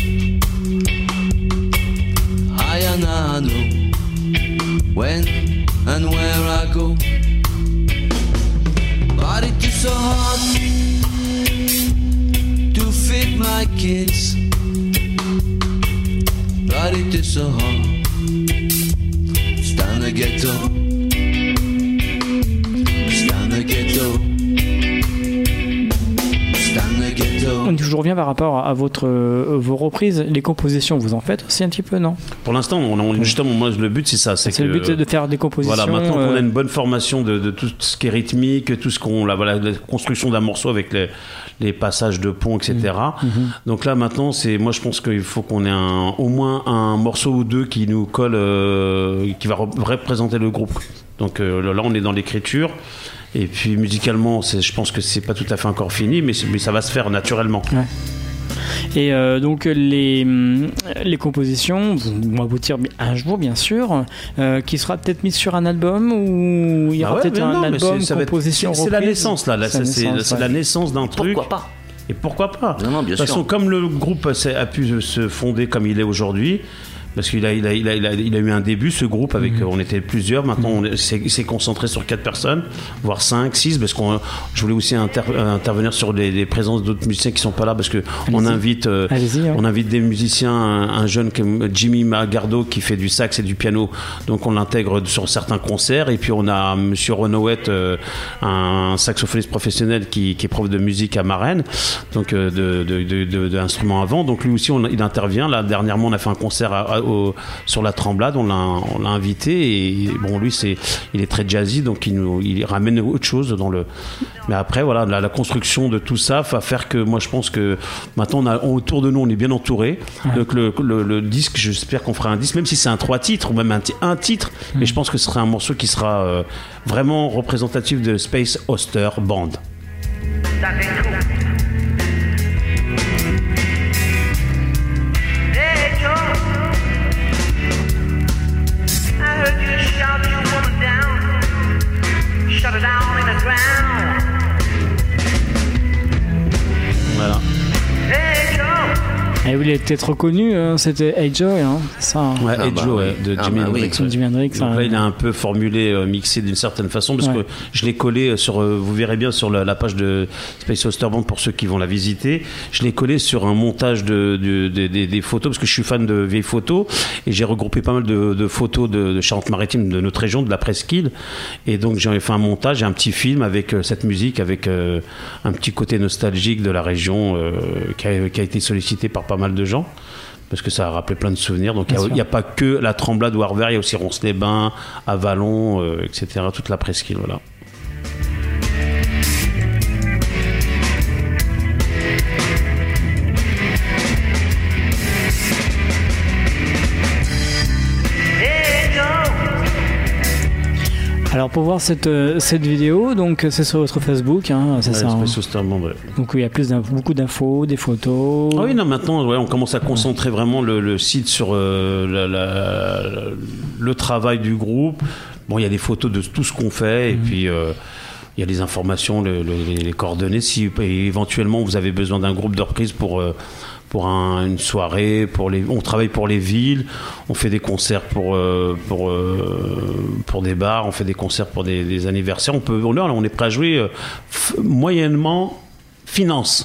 Ayana know when and where I go. But it is so hard to fit my kids. But it is so hard. Stand the ghetto. Stand the ghetto. Stand the ghetto. Je reviens par rapport à votre, euh, vos reprises, les compositions, vous en faites aussi un petit peu, non? Pour l'instant, on, on, justement, moi, le but c'est ça. C'est, c'est que, le but de faire des compositions. Voilà, maintenant euh... qu'on a une bonne formation de, de tout ce qui est rythmique, tout ce qu'on, la, voilà, la construction d'un morceau avec les, les passages de pont, et cetera. Mmh. Donc là, maintenant, c'est, moi, je pense qu'il faut qu'on ait un, au moins un morceau ou deux qui nous colle, euh, qui va représenter le groupe. Donc euh, là, on est dans l'écriture. Et puis musicalement, c'est, je pense que c'est pas tout à fait encore fini, mais, mais ça va se faire naturellement. Ouais. Et euh, donc les, les compositions vont aboutir un jour, bien sûr, euh, qui sera peut-être mise sur un album, ou il y aura ah ouais, peut-être un non, album, c'est, composition, c'est, c'est la naissance là, là c'est, c'est, naissance, c'est ouais. la naissance d'un truc. Pourquoi pas? Et pourquoi pas? Non, non, bien de toute façon, sûr. comme le groupe a pu se fonder comme il est aujourd'hui, parce qu'il a, il a, il a, il a, il a eu un début, ce groupe, avec, mmh. on était plusieurs. Maintenant, on s'est, s'est concentré sur quatre personnes, voire cinq, six, parce qu'on, je voulais aussi inter, intervenir sur les, les présences d'autres musiciens qui sont pas là, parce que on invite, euh, ouais. on invite des musiciens, un, un jeune comme Jimmy Magardo qui fait du sax et du piano, donc on l'intègre sur certains concerts. Et puis on a Monsieur Renouette, euh, un saxophoniste professionnel qui, qui est prof de musique à Marennes, donc euh, de, de, de, de, d'instruments avant. Donc lui aussi, on, il intervient. Là, dernièrement, on a fait un concert à, à Au, sur la Tremblade, on l'a, on l'a invité, et bon, lui c'est, il est très jazzy, donc il nous, il ramène autre chose dans le. Mais après voilà, la, la construction de tout ça va faire que moi je pense que maintenant on a, autour de nous on est bien entouré. Ouais. Donc le, le, le disque, j'espère qu'on fera un disque, même si c'est un trois titres ou même un, un titre, mmh. mais je pense que ce sera un morceau qui sera euh, vraiment représentatif de Space Oster Band. Voilà. Et oui, il était trop connu, hein, c'était Hey Joe, hein, c'est ça. Hein. Ouais, ah Hey bah Joe, oui. ouais, de ah Jimi bah Hendrix. oui. Jimi Hendrix. Donc là, il a un peu formulé, euh, mixé d'une certaine façon, parce ouais. que je l'ai collé sur, euh, vous verrez bien sur la, la page de Space Oster Band pour ceux qui vont la visiter. Je l'ai collé sur un montage de, de, de, de, des photos, parce que je suis fan de vieilles photos, et j'ai regroupé pas mal de, de photos de, de Charente-Maritime, de notre région, de la presqu'île. Et donc j'ai fait un montage, un petit film avec euh, cette musique, avec euh, un petit côté nostalgique de la région euh, qui, a, qui a été sollicité par pas mal de gens, parce que ça a rappelé plein de souvenirs. Donc il n'y a, a pas que la Tremblade ou Arvert, il y a aussi Ronces-les-Bains, Avalon, euh, et cetera. Toute la presqu'île, voilà. Alors pour voir cette, cette vidéo, donc c'est sur votre Facebook, hein, c'est ouais, ça. Hein. Ouais. Donc il y a plus beaucoup d'infos, des photos. Ah oui, non, maintenant ouais, on commence à concentrer ouais. vraiment le, le site sur euh, la, la, le travail du groupe. Bon, il y a des photos de tout ce qu'on fait, mmh. et puis euh, il y a les informations, le, le, les coordonnées. Si éventuellement vous avez besoin d'un groupe de reprise pour euh, pour un, une soirée, pour les, on travaille pour les villes, on fait des concerts pour, euh, pour, euh, pour des bars, on fait des concerts pour des, des anniversaires. On, peut, on, on est prêt à jouer euh, f- moyennement finance.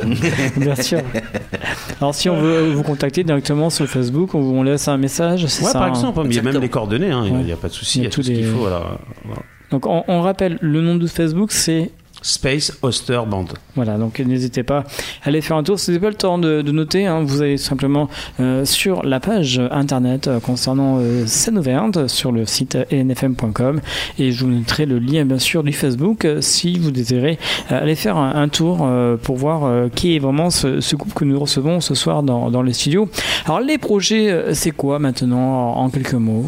Bien sûr. Alors si on veut vous contacter directement sur Facebook, on vous laisse un message, c'est ouais, ça, par hein. exemple, il y a même les coordonnées, hein, il n'y Ouais. a pas de souci, Il il y y a a tout tous ce qu'il les- faut. Voilà. Voilà. Donc on, on rappelle, le nom de Facebook c'est Space Oster Band. Voilà, donc n'hésitez pas à aller faire un tour. Si vous n'avez pas le temps de, de noter, hein, vous allez simplement euh, sur la page internet euh, concernant euh, Scène Ouverte sur le site l n f m point com et je vous mettrai le lien bien sûr du Facebook euh, si vous désirez euh, aller faire un, un tour euh, pour voir euh, qui est vraiment ce, ce groupe que nous recevons ce soir dans, dans les studios. Alors les projets, euh, c'est quoi maintenant en, en quelques mots?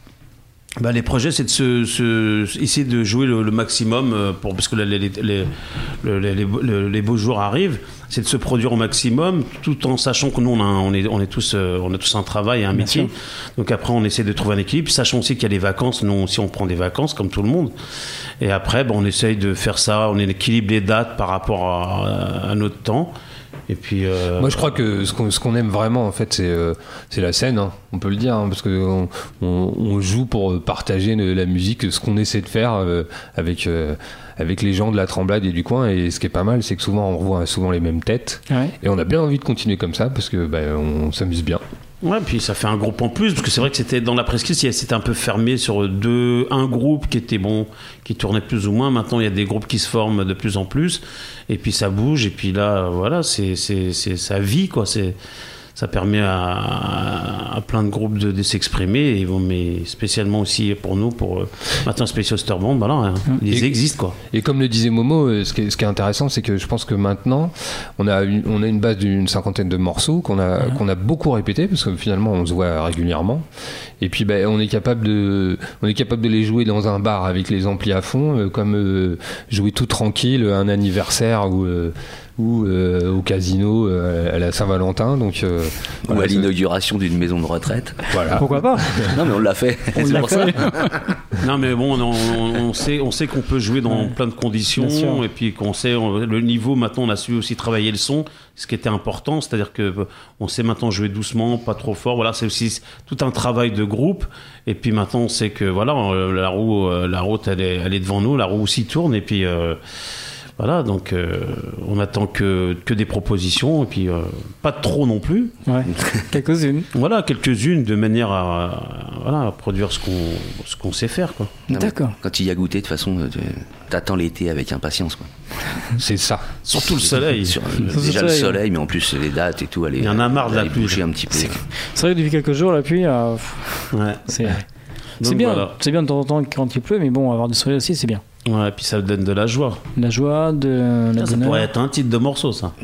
Bah, les projets, c'est de se, se- essayer de jouer le, le maximum, euh, pour, parce que les, les, les, les, les, les- les beaux jours arrivent, c'est de se produire au maximum, tout en sachant que nous, on a, un- on est, on est, tous, euh, on a tous un travail et un Bien métier. sûr. Donc après, on essaie de trouver un équilibre, sachant aussi qu'il y a les vacances. Nous aussi, on prend des vacances, comme tout le monde. Et après, bah, on essaye de faire ça, on équilibre les dates par rapport à, à notre temps. Et puis, euh, Moi, je crois que ce qu'on, ce qu'on aime vraiment, en fait, c'est, euh, c'est la scène, hein. On peut le dire, hein, parce qu'on on, on joue pour partager le- la musique, ce qu'on essaie de faire euh, avec, euh, avec les gens de la Tremblade et du coin. Et ce qui est pas mal, c'est que souvent, on revoit souvent les mêmes têtes. Ouais. Et on a bien envie de continuer comme ça, parce que bah, on s'amuse bien. Ouais, puis ça fait un groupe en plus, parce que c'est vrai que c'était dans la presqu'île, c'était un peu fermé sur deux, un groupe qui était bon, qui tournait plus ou moins. Maintenant, il y a des groupes qui se forment de plus en plus, et puis ça bouge, et puis là, voilà, c'est, c'est, c'est, ça vit, quoi. C'est, ça permet à, à, à plein de groupes de, de s'exprimer, et bon, mais spécialement aussi pour nous, pour euh, maintenant Space Oster Band, voilà, hein, ils Et- existent, quoi. Et comme le disait Momo, euh, ce qui est, ce qui est intéressant, c'est que je pense que maintenant, on a une, on a une base d'une cinquantaine de morceaux qu'on a, qu'on a beaucoup répété, parce que finalement, on se voit régulièrement. Et puis, ben, on est capable de, on est capable de les jouer dans un bar avec les amplis à fond, euh, comme euh, jouer tout tranquille un anniversaire ou, euh, ou euh, au casino euh, à la Saint-Valentin. Donc, euh, Ou voilà, à l'inauguration d'une maison de retraite. Voilà. Pourquoi pas? Non, mais on l'a fait. On C'est l'a pour fait. ça. Non, mais bon, on, on- on sait, on sait qu'on peut jouer dans Ouais. plein de conditions, Bien sûr. et puis qu'on sait on- le niveau. Maintenant, on a su aussi travailler le son, ce qui était important, c'est-à-dire que euh, on sait maintenant jouer doucement, pas trop fort. Voilà, c'est aussi tout un travail de groupe. Et puis maintenant, on sait que voilà, euh, la roue, euh, la route, elle est, elle est devant nous, la roue aussi tourne, et puis. euh, Voilà, donc euh, on attend que, que des propositions, et puis euh, pas trop non plus. Ouais, quelques-unes. Voilà, quelques-unes de manière à, à- voilà, à produire ce qu'on, ce qu'on sait faire, quoi. Non, mais D'accord. Quand il y a goûté, de toute façon, tu- t'attends l'été avec impatience, quoi. c'est ça. Surtout le soleil. Sur- Surtout déjà le le soleil, soleil, mais en plus les dates et tout, allez, Il y en a marre de la allez pluie, bouger là. un petit peu. C'est vrai que depuis quelques jours, la pluie, euh, Ouais. c'est, c'est Donc, bien. voilà. C'est bien de temps en temps quand il pleut, mais bon, avoir du soleil aussi, c'est bien. Ouais, et puis ça donne de la joie. De la joie, de la Ça, ça bonheur. pourrait être un titre de morceau, ça.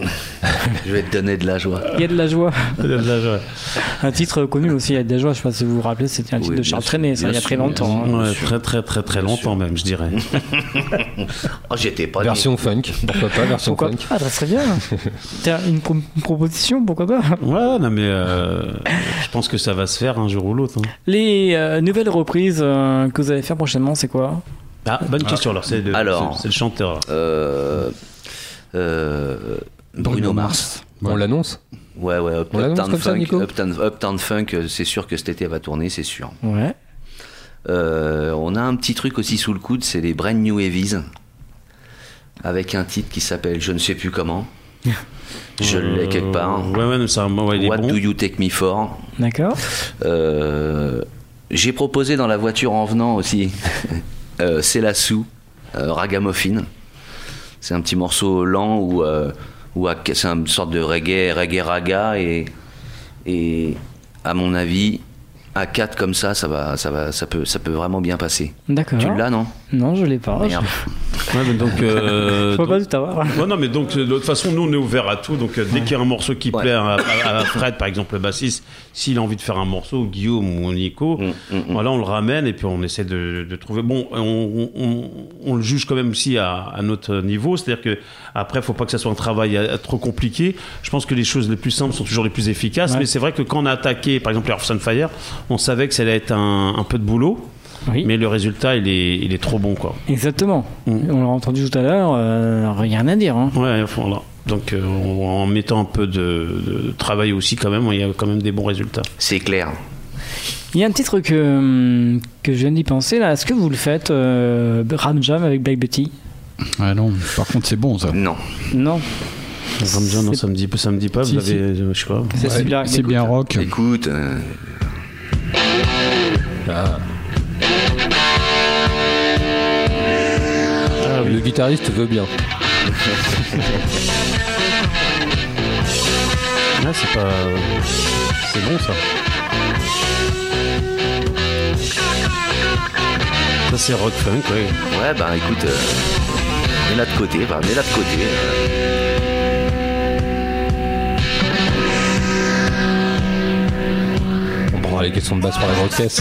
Je vais te donner de la joie. Il y a de la joie. Il y a de la joie. Un titre connu aussi, il y a de la joie. Je sais pas si vous vous rappelez, c'était un titre Oui, de bien Charles sûr, Trenet, ça, bien il y a sûr, très bien longtemps. hein. Ouais, très très très très longtemps même, je dirais. Oh, j'étais pas Version funk, pourquoi pas, version Pourquoi funk. pas? Ça serait bien. T'as une, pro- une proposition, pourquoi pas? Ouais, non mais euh, je pense que ça va se faire un jour ou l'autre, hein. Les euh, nouvelles reprises euh, que vous allez faire prochainement, c'est quoi? Ah, bonne question, alors c'est le, Alors. c'est, c'est le chanteur. Euh, euh, Bruno Mars. On l'annonce. Ouais, ouais, Up- On l'annonce Uptown comme ça, Funk, Nico Uptown, Uptown Funk, euh, c'est sûr que cet été elle va tourner, c'est sûr. Ouais. Euh, on a un petit truc aussi sous le coude, c'est les Brand New Heavies, avec un titre qui s'appelle Je ne sais plus comment. Je l'ai quelque part. Ouais, ouais, mais ça, ouais, il est What bon. do you take me for? D'accord. Euh, j'ai proposé dans la voiture en venant aussi euh, C'est la sou, euh, Ragamuffin. C'est un petit morceau lent où, euh, où à- c'est une sorte de reggae, reggae raga et, et à mon avis à quatre comme ça, ça va, ça va, ça peut, ça peut vraiment bien passer. D'accord. Tu l'as, non? Non, je l'ai pas. Merde. Ouais, mais donc, euh, Je peux donc- pas tout avoir. Ouais, non, mais donc, de toute façon, nous, on est ouvert à tout. Donc, euh, dès qu'il y a un morceau qui Ouais. plaît à, à- à Fred, par exemple, le bassiste, s'il a envie de faire un morceau, Guillaume ou Nico, Mm, mm, mm. voilà, on le ramène et puis on essaie de, de trouver. Bon, on, on- on le juge quand même aussi à, à notre niveau. C'est-à-dire que après, faut pas que ça soit un travail à- à trop compliqué. Je pense que les choses les plus simples sont toujours les plus efficaces. Ouais. Mais c'est vrai que quand on a attaqué, par exemple, Earth on Fire, on savait que ça allait être un, un peu de boulot. Oui. Mais le résultat, il est, il est trop bon, quoi. Exactement. Mm. On l'a entendu tout à l'heure, euh, rien à dire. Hein. Ouais, voilà. Donc euh, en mettant un peu de, de travail aussi quand même, il y a quand même des bons résultats. C'est clair. Il y a un titre que, que je viens d'y penser là. Est-ce que vous le faites, euh, Ram Jam avec Black Betty? Ah non, par contre c'est bon ça. Non. Non. Ram Jam, non, ça me dit, ça me dit pas. Si, vous si. avez, je sais pas. C'est, Ouais, bien, c'est bien rock. Écoute. Euh... Ah. Ah, oui. Le guitariste veut bien. Ah, c'est pas. C'est bon ça. Ça c'est rock funk, ouais. Ouais, bah écoute, euh, mets-la de côté, bah, mets-la de côté. Euh. On prendra les questions de basse par la grosse caisse.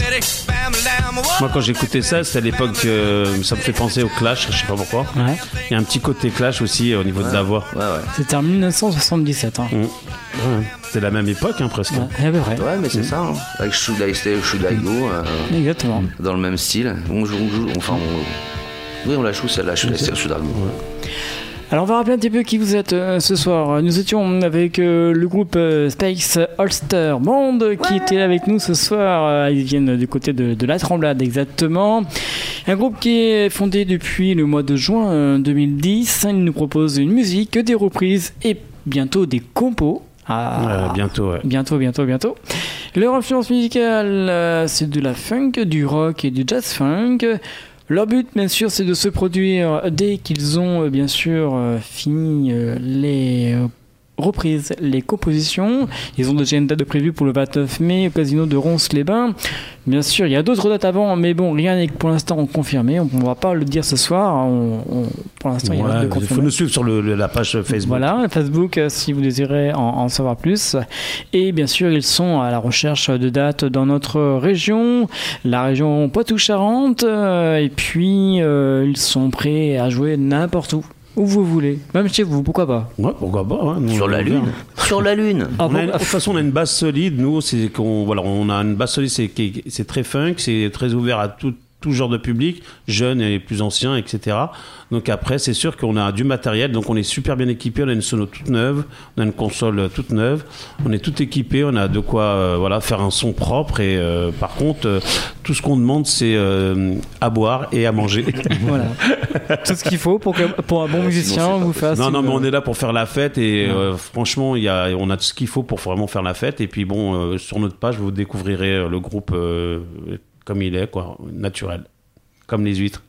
Moi quand j'écoutais ça, c'était à l'époque, euh, ça me fait penser au Clash, je sais pas pourquoi. Ouais. Il y a un petit côté Clash aussi euh, au niveau ouais. de la voix. Ouais, ouais. C'était en dix-neuf cent soixante-dix-sept. Hein. Mmh. Ouais. C'était la même époque hein, presque. Ouais, à peu près. Ouais, mais c'est mmh. ça, hein. Avec Should I Stay ou Should I Go. Euh, Exactement. Dans le même style. On joue, on joue, enfin, on... oui, on la joue celle-là, Should I Stay ou Should I Go. Ouais. Alors on va rappeler un petit peu qui vous êtes euh, ce soir. Nous étions avec euh, le groupe euh, Space Ulster Band qui était là avec nous ce soir. Euh, ils viennent du côté de, de La Tremblade exactement. Un groupe qui est fondé depuis le mois de juin euh, deux mille dix. Ils nous proposent une musique, des reprises et bientôt des compos. Ah, euh, bientôt, ouais. Bientôt, bientôt, bientôt. Leur influence musicale, euh, c'est de la funk, du rock et du jazz funk. Leur but, bien sûr, c'est de se produire dès qu'ils ont, euh, bien sûr, euh, fini euh, les euh, reprises, les compositions. Ils ont déjà une date de prévue pour le vingt-neuf mai au casino de Ronces-les-Bains. Bien sûr, il y a d'autres dates avant, mais bon, rien n'est pour l'instant confirmé. On ne va pas le dire ce soir. On, on, pour l'instant, il y a rien de confirmé. Il faut nous suivre sur le, la page Facebook. Voilà, Facebook, euh, si vous désirez en, en savoir plus. Et bien sûr, ils sont à la recherche de dates dans notre région, la région Poitou-Charentes. Euh, et puis, euh, ils sont prêts à jouer n'importe où. Où vous voulez, même chez vous, pourquoi pas? Ouais, pourquoi pas. Hein, nous, sur la Lune. Sur la Lune. Ah, bon, a, de toute façon, on a une base solide. Nous, c'est qu'on, voilà, on a une base solide. C'est, c'est très funk, c'est très ouvert à tout, tout genre de public, jeunes et plus anciens, et cetera. Donc après, c'est sûr qu'on a du matériel, donc on est super bien équipé. On a une sono toute neuve, on a une console toute neuve, on est tout équipé, on a de quoi euh, voilà, faire un son propre. Et euh, par contre, euh, tout ce qu'on demande, c'est euh, à boire et à manger. Voilà. Tout ce qu'il faut pour que pour un bon musicien vous fasse. Non, non, mais une... on est là pour faire la fête et ouais. euh, franchement, il y a, on a tout ce qu'il faut pour vraiment faire la fête. Et puis bon, euh, sur notre page, vous découvrirez le groupe euh, comme il est, quoi, naturel, comme les huîtres.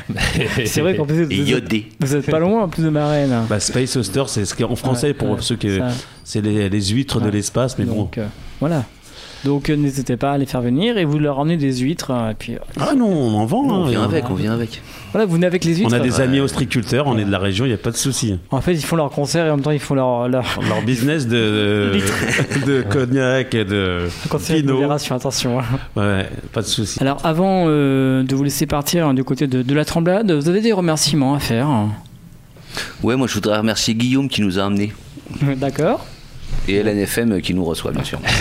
C'est vrai qu'en plus vous êtes, vous êtes pas loin en plus de Marraine. Bah, Space Oster, c'est ce qu'en français ouais, pour ouais, ceux qui c'est les, les huîtres ouais. de l'espace, mais donc, bon. Euh, voilà. Donc euh, n'hésitez pas à les faire venir et vous leur ramenez des huîtres. Et puis, euh, ah non, on en vend. On hein, vient on avec, on vient avec. Voilà, vous venez avec les huîtres. On a des ouais. amis ostréiculteurs, on ouais. est de la région, il n'y a pas de souci. En fait, ils font leur concert et en même temps ils font leur leur, leur business de de, de cognac et de pinot. Attention. Ouais, pas de souci. Alors avant euh, de vous laisser partir hein, du côté de, de La Tremblade, vous avez des remerciements à faire. Ouais, moi je voudrais remercier Guillaume qui nous a amenés. D'accord. Et L N F M qui nous reçoit, bien sûr.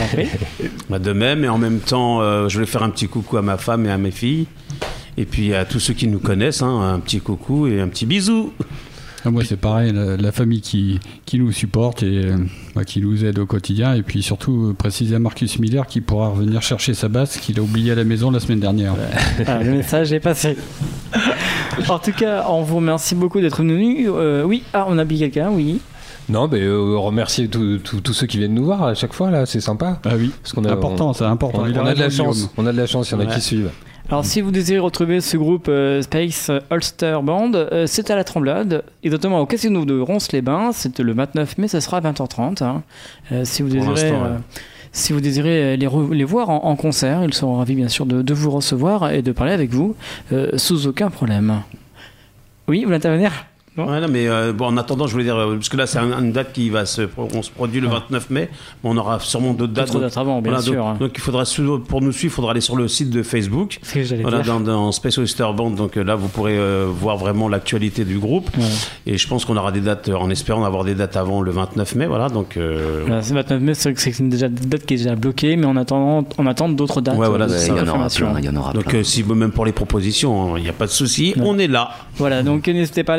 Bah de même, et en même temps, euh, je voulais faire un petit coucou à ma femme et à mes filles. Et puis à tous ceux qui nous connaissent, hein, un petit coucou et un petit bisou. Ah, moi, c'est pareil, la, la famille qui, qui nous supporte et euh, bah, qui nous aide au quotidien. Et puis surtout, euh, préciser à Marcus Miller qui pourra revenir chercher sa basse qu'il a oubliée à la maison la semaine dernière. Ah, le message est passé. En tout cas, on vous remercie beaucoup d'être venus. Euh, oui, ah, on a oublié quelqu'un, oui. Non, mais euh, remercier tous ceux qui viennent nous voir à chaque fois, là, c'est sympa. Ah oui, parce qu'on a, important, on, c'est important. On, on a de la chance, on a de la chance, il y en a ouais. qui suivent. Alors, si vous désirez retrouver ce groupe euh, Space Ulster Band, euh, c'est à La Tremblade, exactement au casino de Ronces-les-Bains. C'est le vingt-neuf mai, ça sera à vingt heures trente. Hein. Euh, si vous désirez, euh, ouais. si vous désirez les, re- les voir en, en concert, ils seront ravis bien sûr de, de vous recevoir et de parler avec vous euh, sans aucun problème. Oui, vous voulez intervenir ? Ouais, non, mais euh, bon, en attendant, je voulais dire, euh, parce que là, c'est un, une date qui va se, on se produit le vingt-neuf mai, mais on aura sûrement d'autres dates. D'autres dates avant, bien voilà, sûr. Donc, hein. donc, il faudra, pour nous suivre, il faudra aller sur le site de Facebook. C'est ce que j'allais voilà, dire. Dans, dans Space Oyster Band. Donc là, vous pourrez euh, voir vraiment l'actualité du groupe. Ouais. Et je pense qu'on aura des dates, en espérant avoir des dates avant le vingt-neuf mai. Voilà, donc. Euh... Voilà, c'est vingt-neuf mai, c'est, c'est une déjà date qui est déjà bloquée, mais en attendant, on attend d'autres dates. Ouais, voilà, ouais, c'est il y en aura plein. Il y en aura donc, plein. Euh, si même pour les propositions, il n'y a pas de souci, ouais. on est là. Voilà, donc n'hésitez pas à aller faire un tour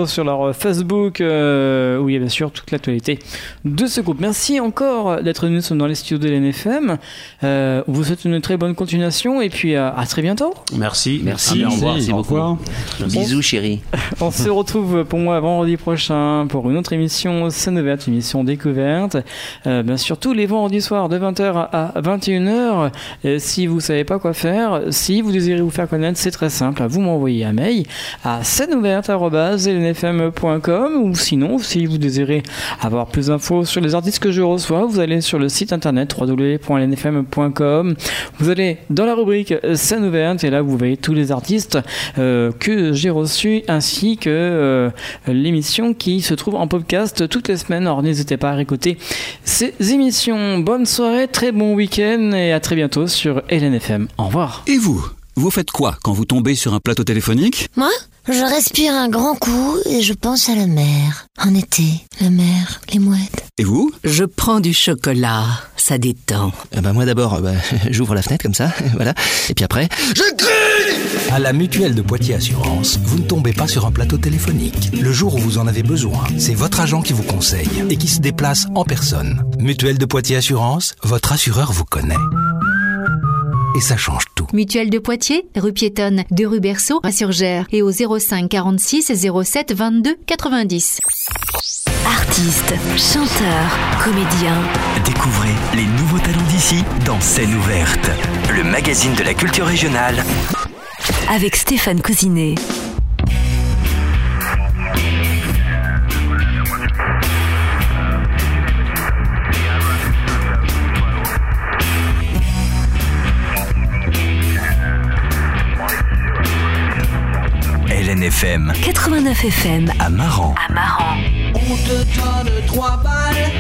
sur leur Facebook euh, où il y a bien sûr toute l'actualité de ce groupe. Merci encore d'être venus dans les studios de l'N F M. Euh, on vous souhaite une très bonne continuation et puis euh, à très bientôt. Merci. Merci. Au revoir. Merci beaucoup. Bisous, chérie. On se retrouve pour moi vendredi prochain pour une autre émission Scène ouverte, une émission découverte. Euh, bien sûr, tous les vendredis soirs de vingt heures à vingt et une heures. Et si vous savez pas quoi faire, si vous désirez vous faire connaître, c'est très simple. Vous m'envoyez un mail à scène ouverte arobase l n f m point com ou sinon, si vous désirez avoir plus d'infos sur les artistes que je reçois, vous allez sur le site internet w w w point l n f m point com. Vous allez dans la rubrique Scène ouverte et là vous voyez tous les artistes euh, que j'ai reçus ainsi que euh, l'émission qui se trouve en podcast toutes les semaines. Alors n'hésitez pas à réécouter ces émissions. Bonne soirée, très bon week-end et à très bientôt sur L N F M. Au revoir. Et vous, vous faites quoi quand vous tombez sur un plateau téléphonique ? Moi, je respire un grand coup et je pense à la mer. En été, la mer, les mouettes. Et vous ? Je prends du chocolat, ça détend. Eh ben moi d'abord, bah, j'ouvre la fenêtre comme ça, voilà. Et puis après, je crie ! À la Mutuelle de Poitiers Assurance, vous ne tombez pas sur un plateau téléphonique. Le jour où vous en avez besoin, c'est votre agent qui vous conseille et qui se déplace en personne. Mutuelle de Poitiers Assurance, votre assureur vous connaît. Et ça change tout. Mutuelle de Poitiers, rue piétonne de rue Berceau à Surgères et au zéro cinq quarante-six zéro sept vingt-deux quatre-vingt-dix. Artistes, chanteurs, comédiens. Découvrez les nouveaux talents d'ici dans Scène ouverte, le magazine de la culture régionale. Avec Stéphane Cousinet. L N F M quatre-vingt-neuf F M à Maran. À Maran. On te donne trois balles.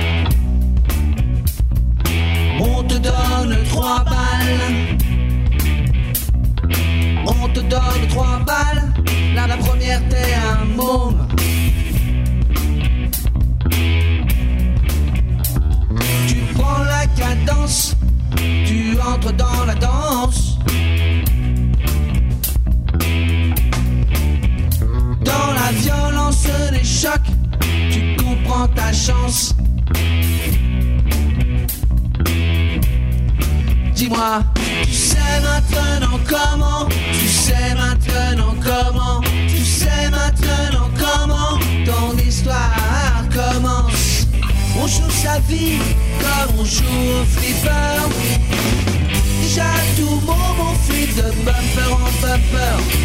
On te donne trois balles. On te donne trois balles. Là, la première, t'es un môme. Tu prends la cadence. Tu entres dans la danse. Dans la violence des chocs, tu comprends ta chance. Dis-moi, tu sais maintenant comment, tu sais maintenant comment, tu sais maintenant comment ton histoire commence. On joue sa vie comme on joue au flipper. Déjà tout moment fuit de bumper en bumper.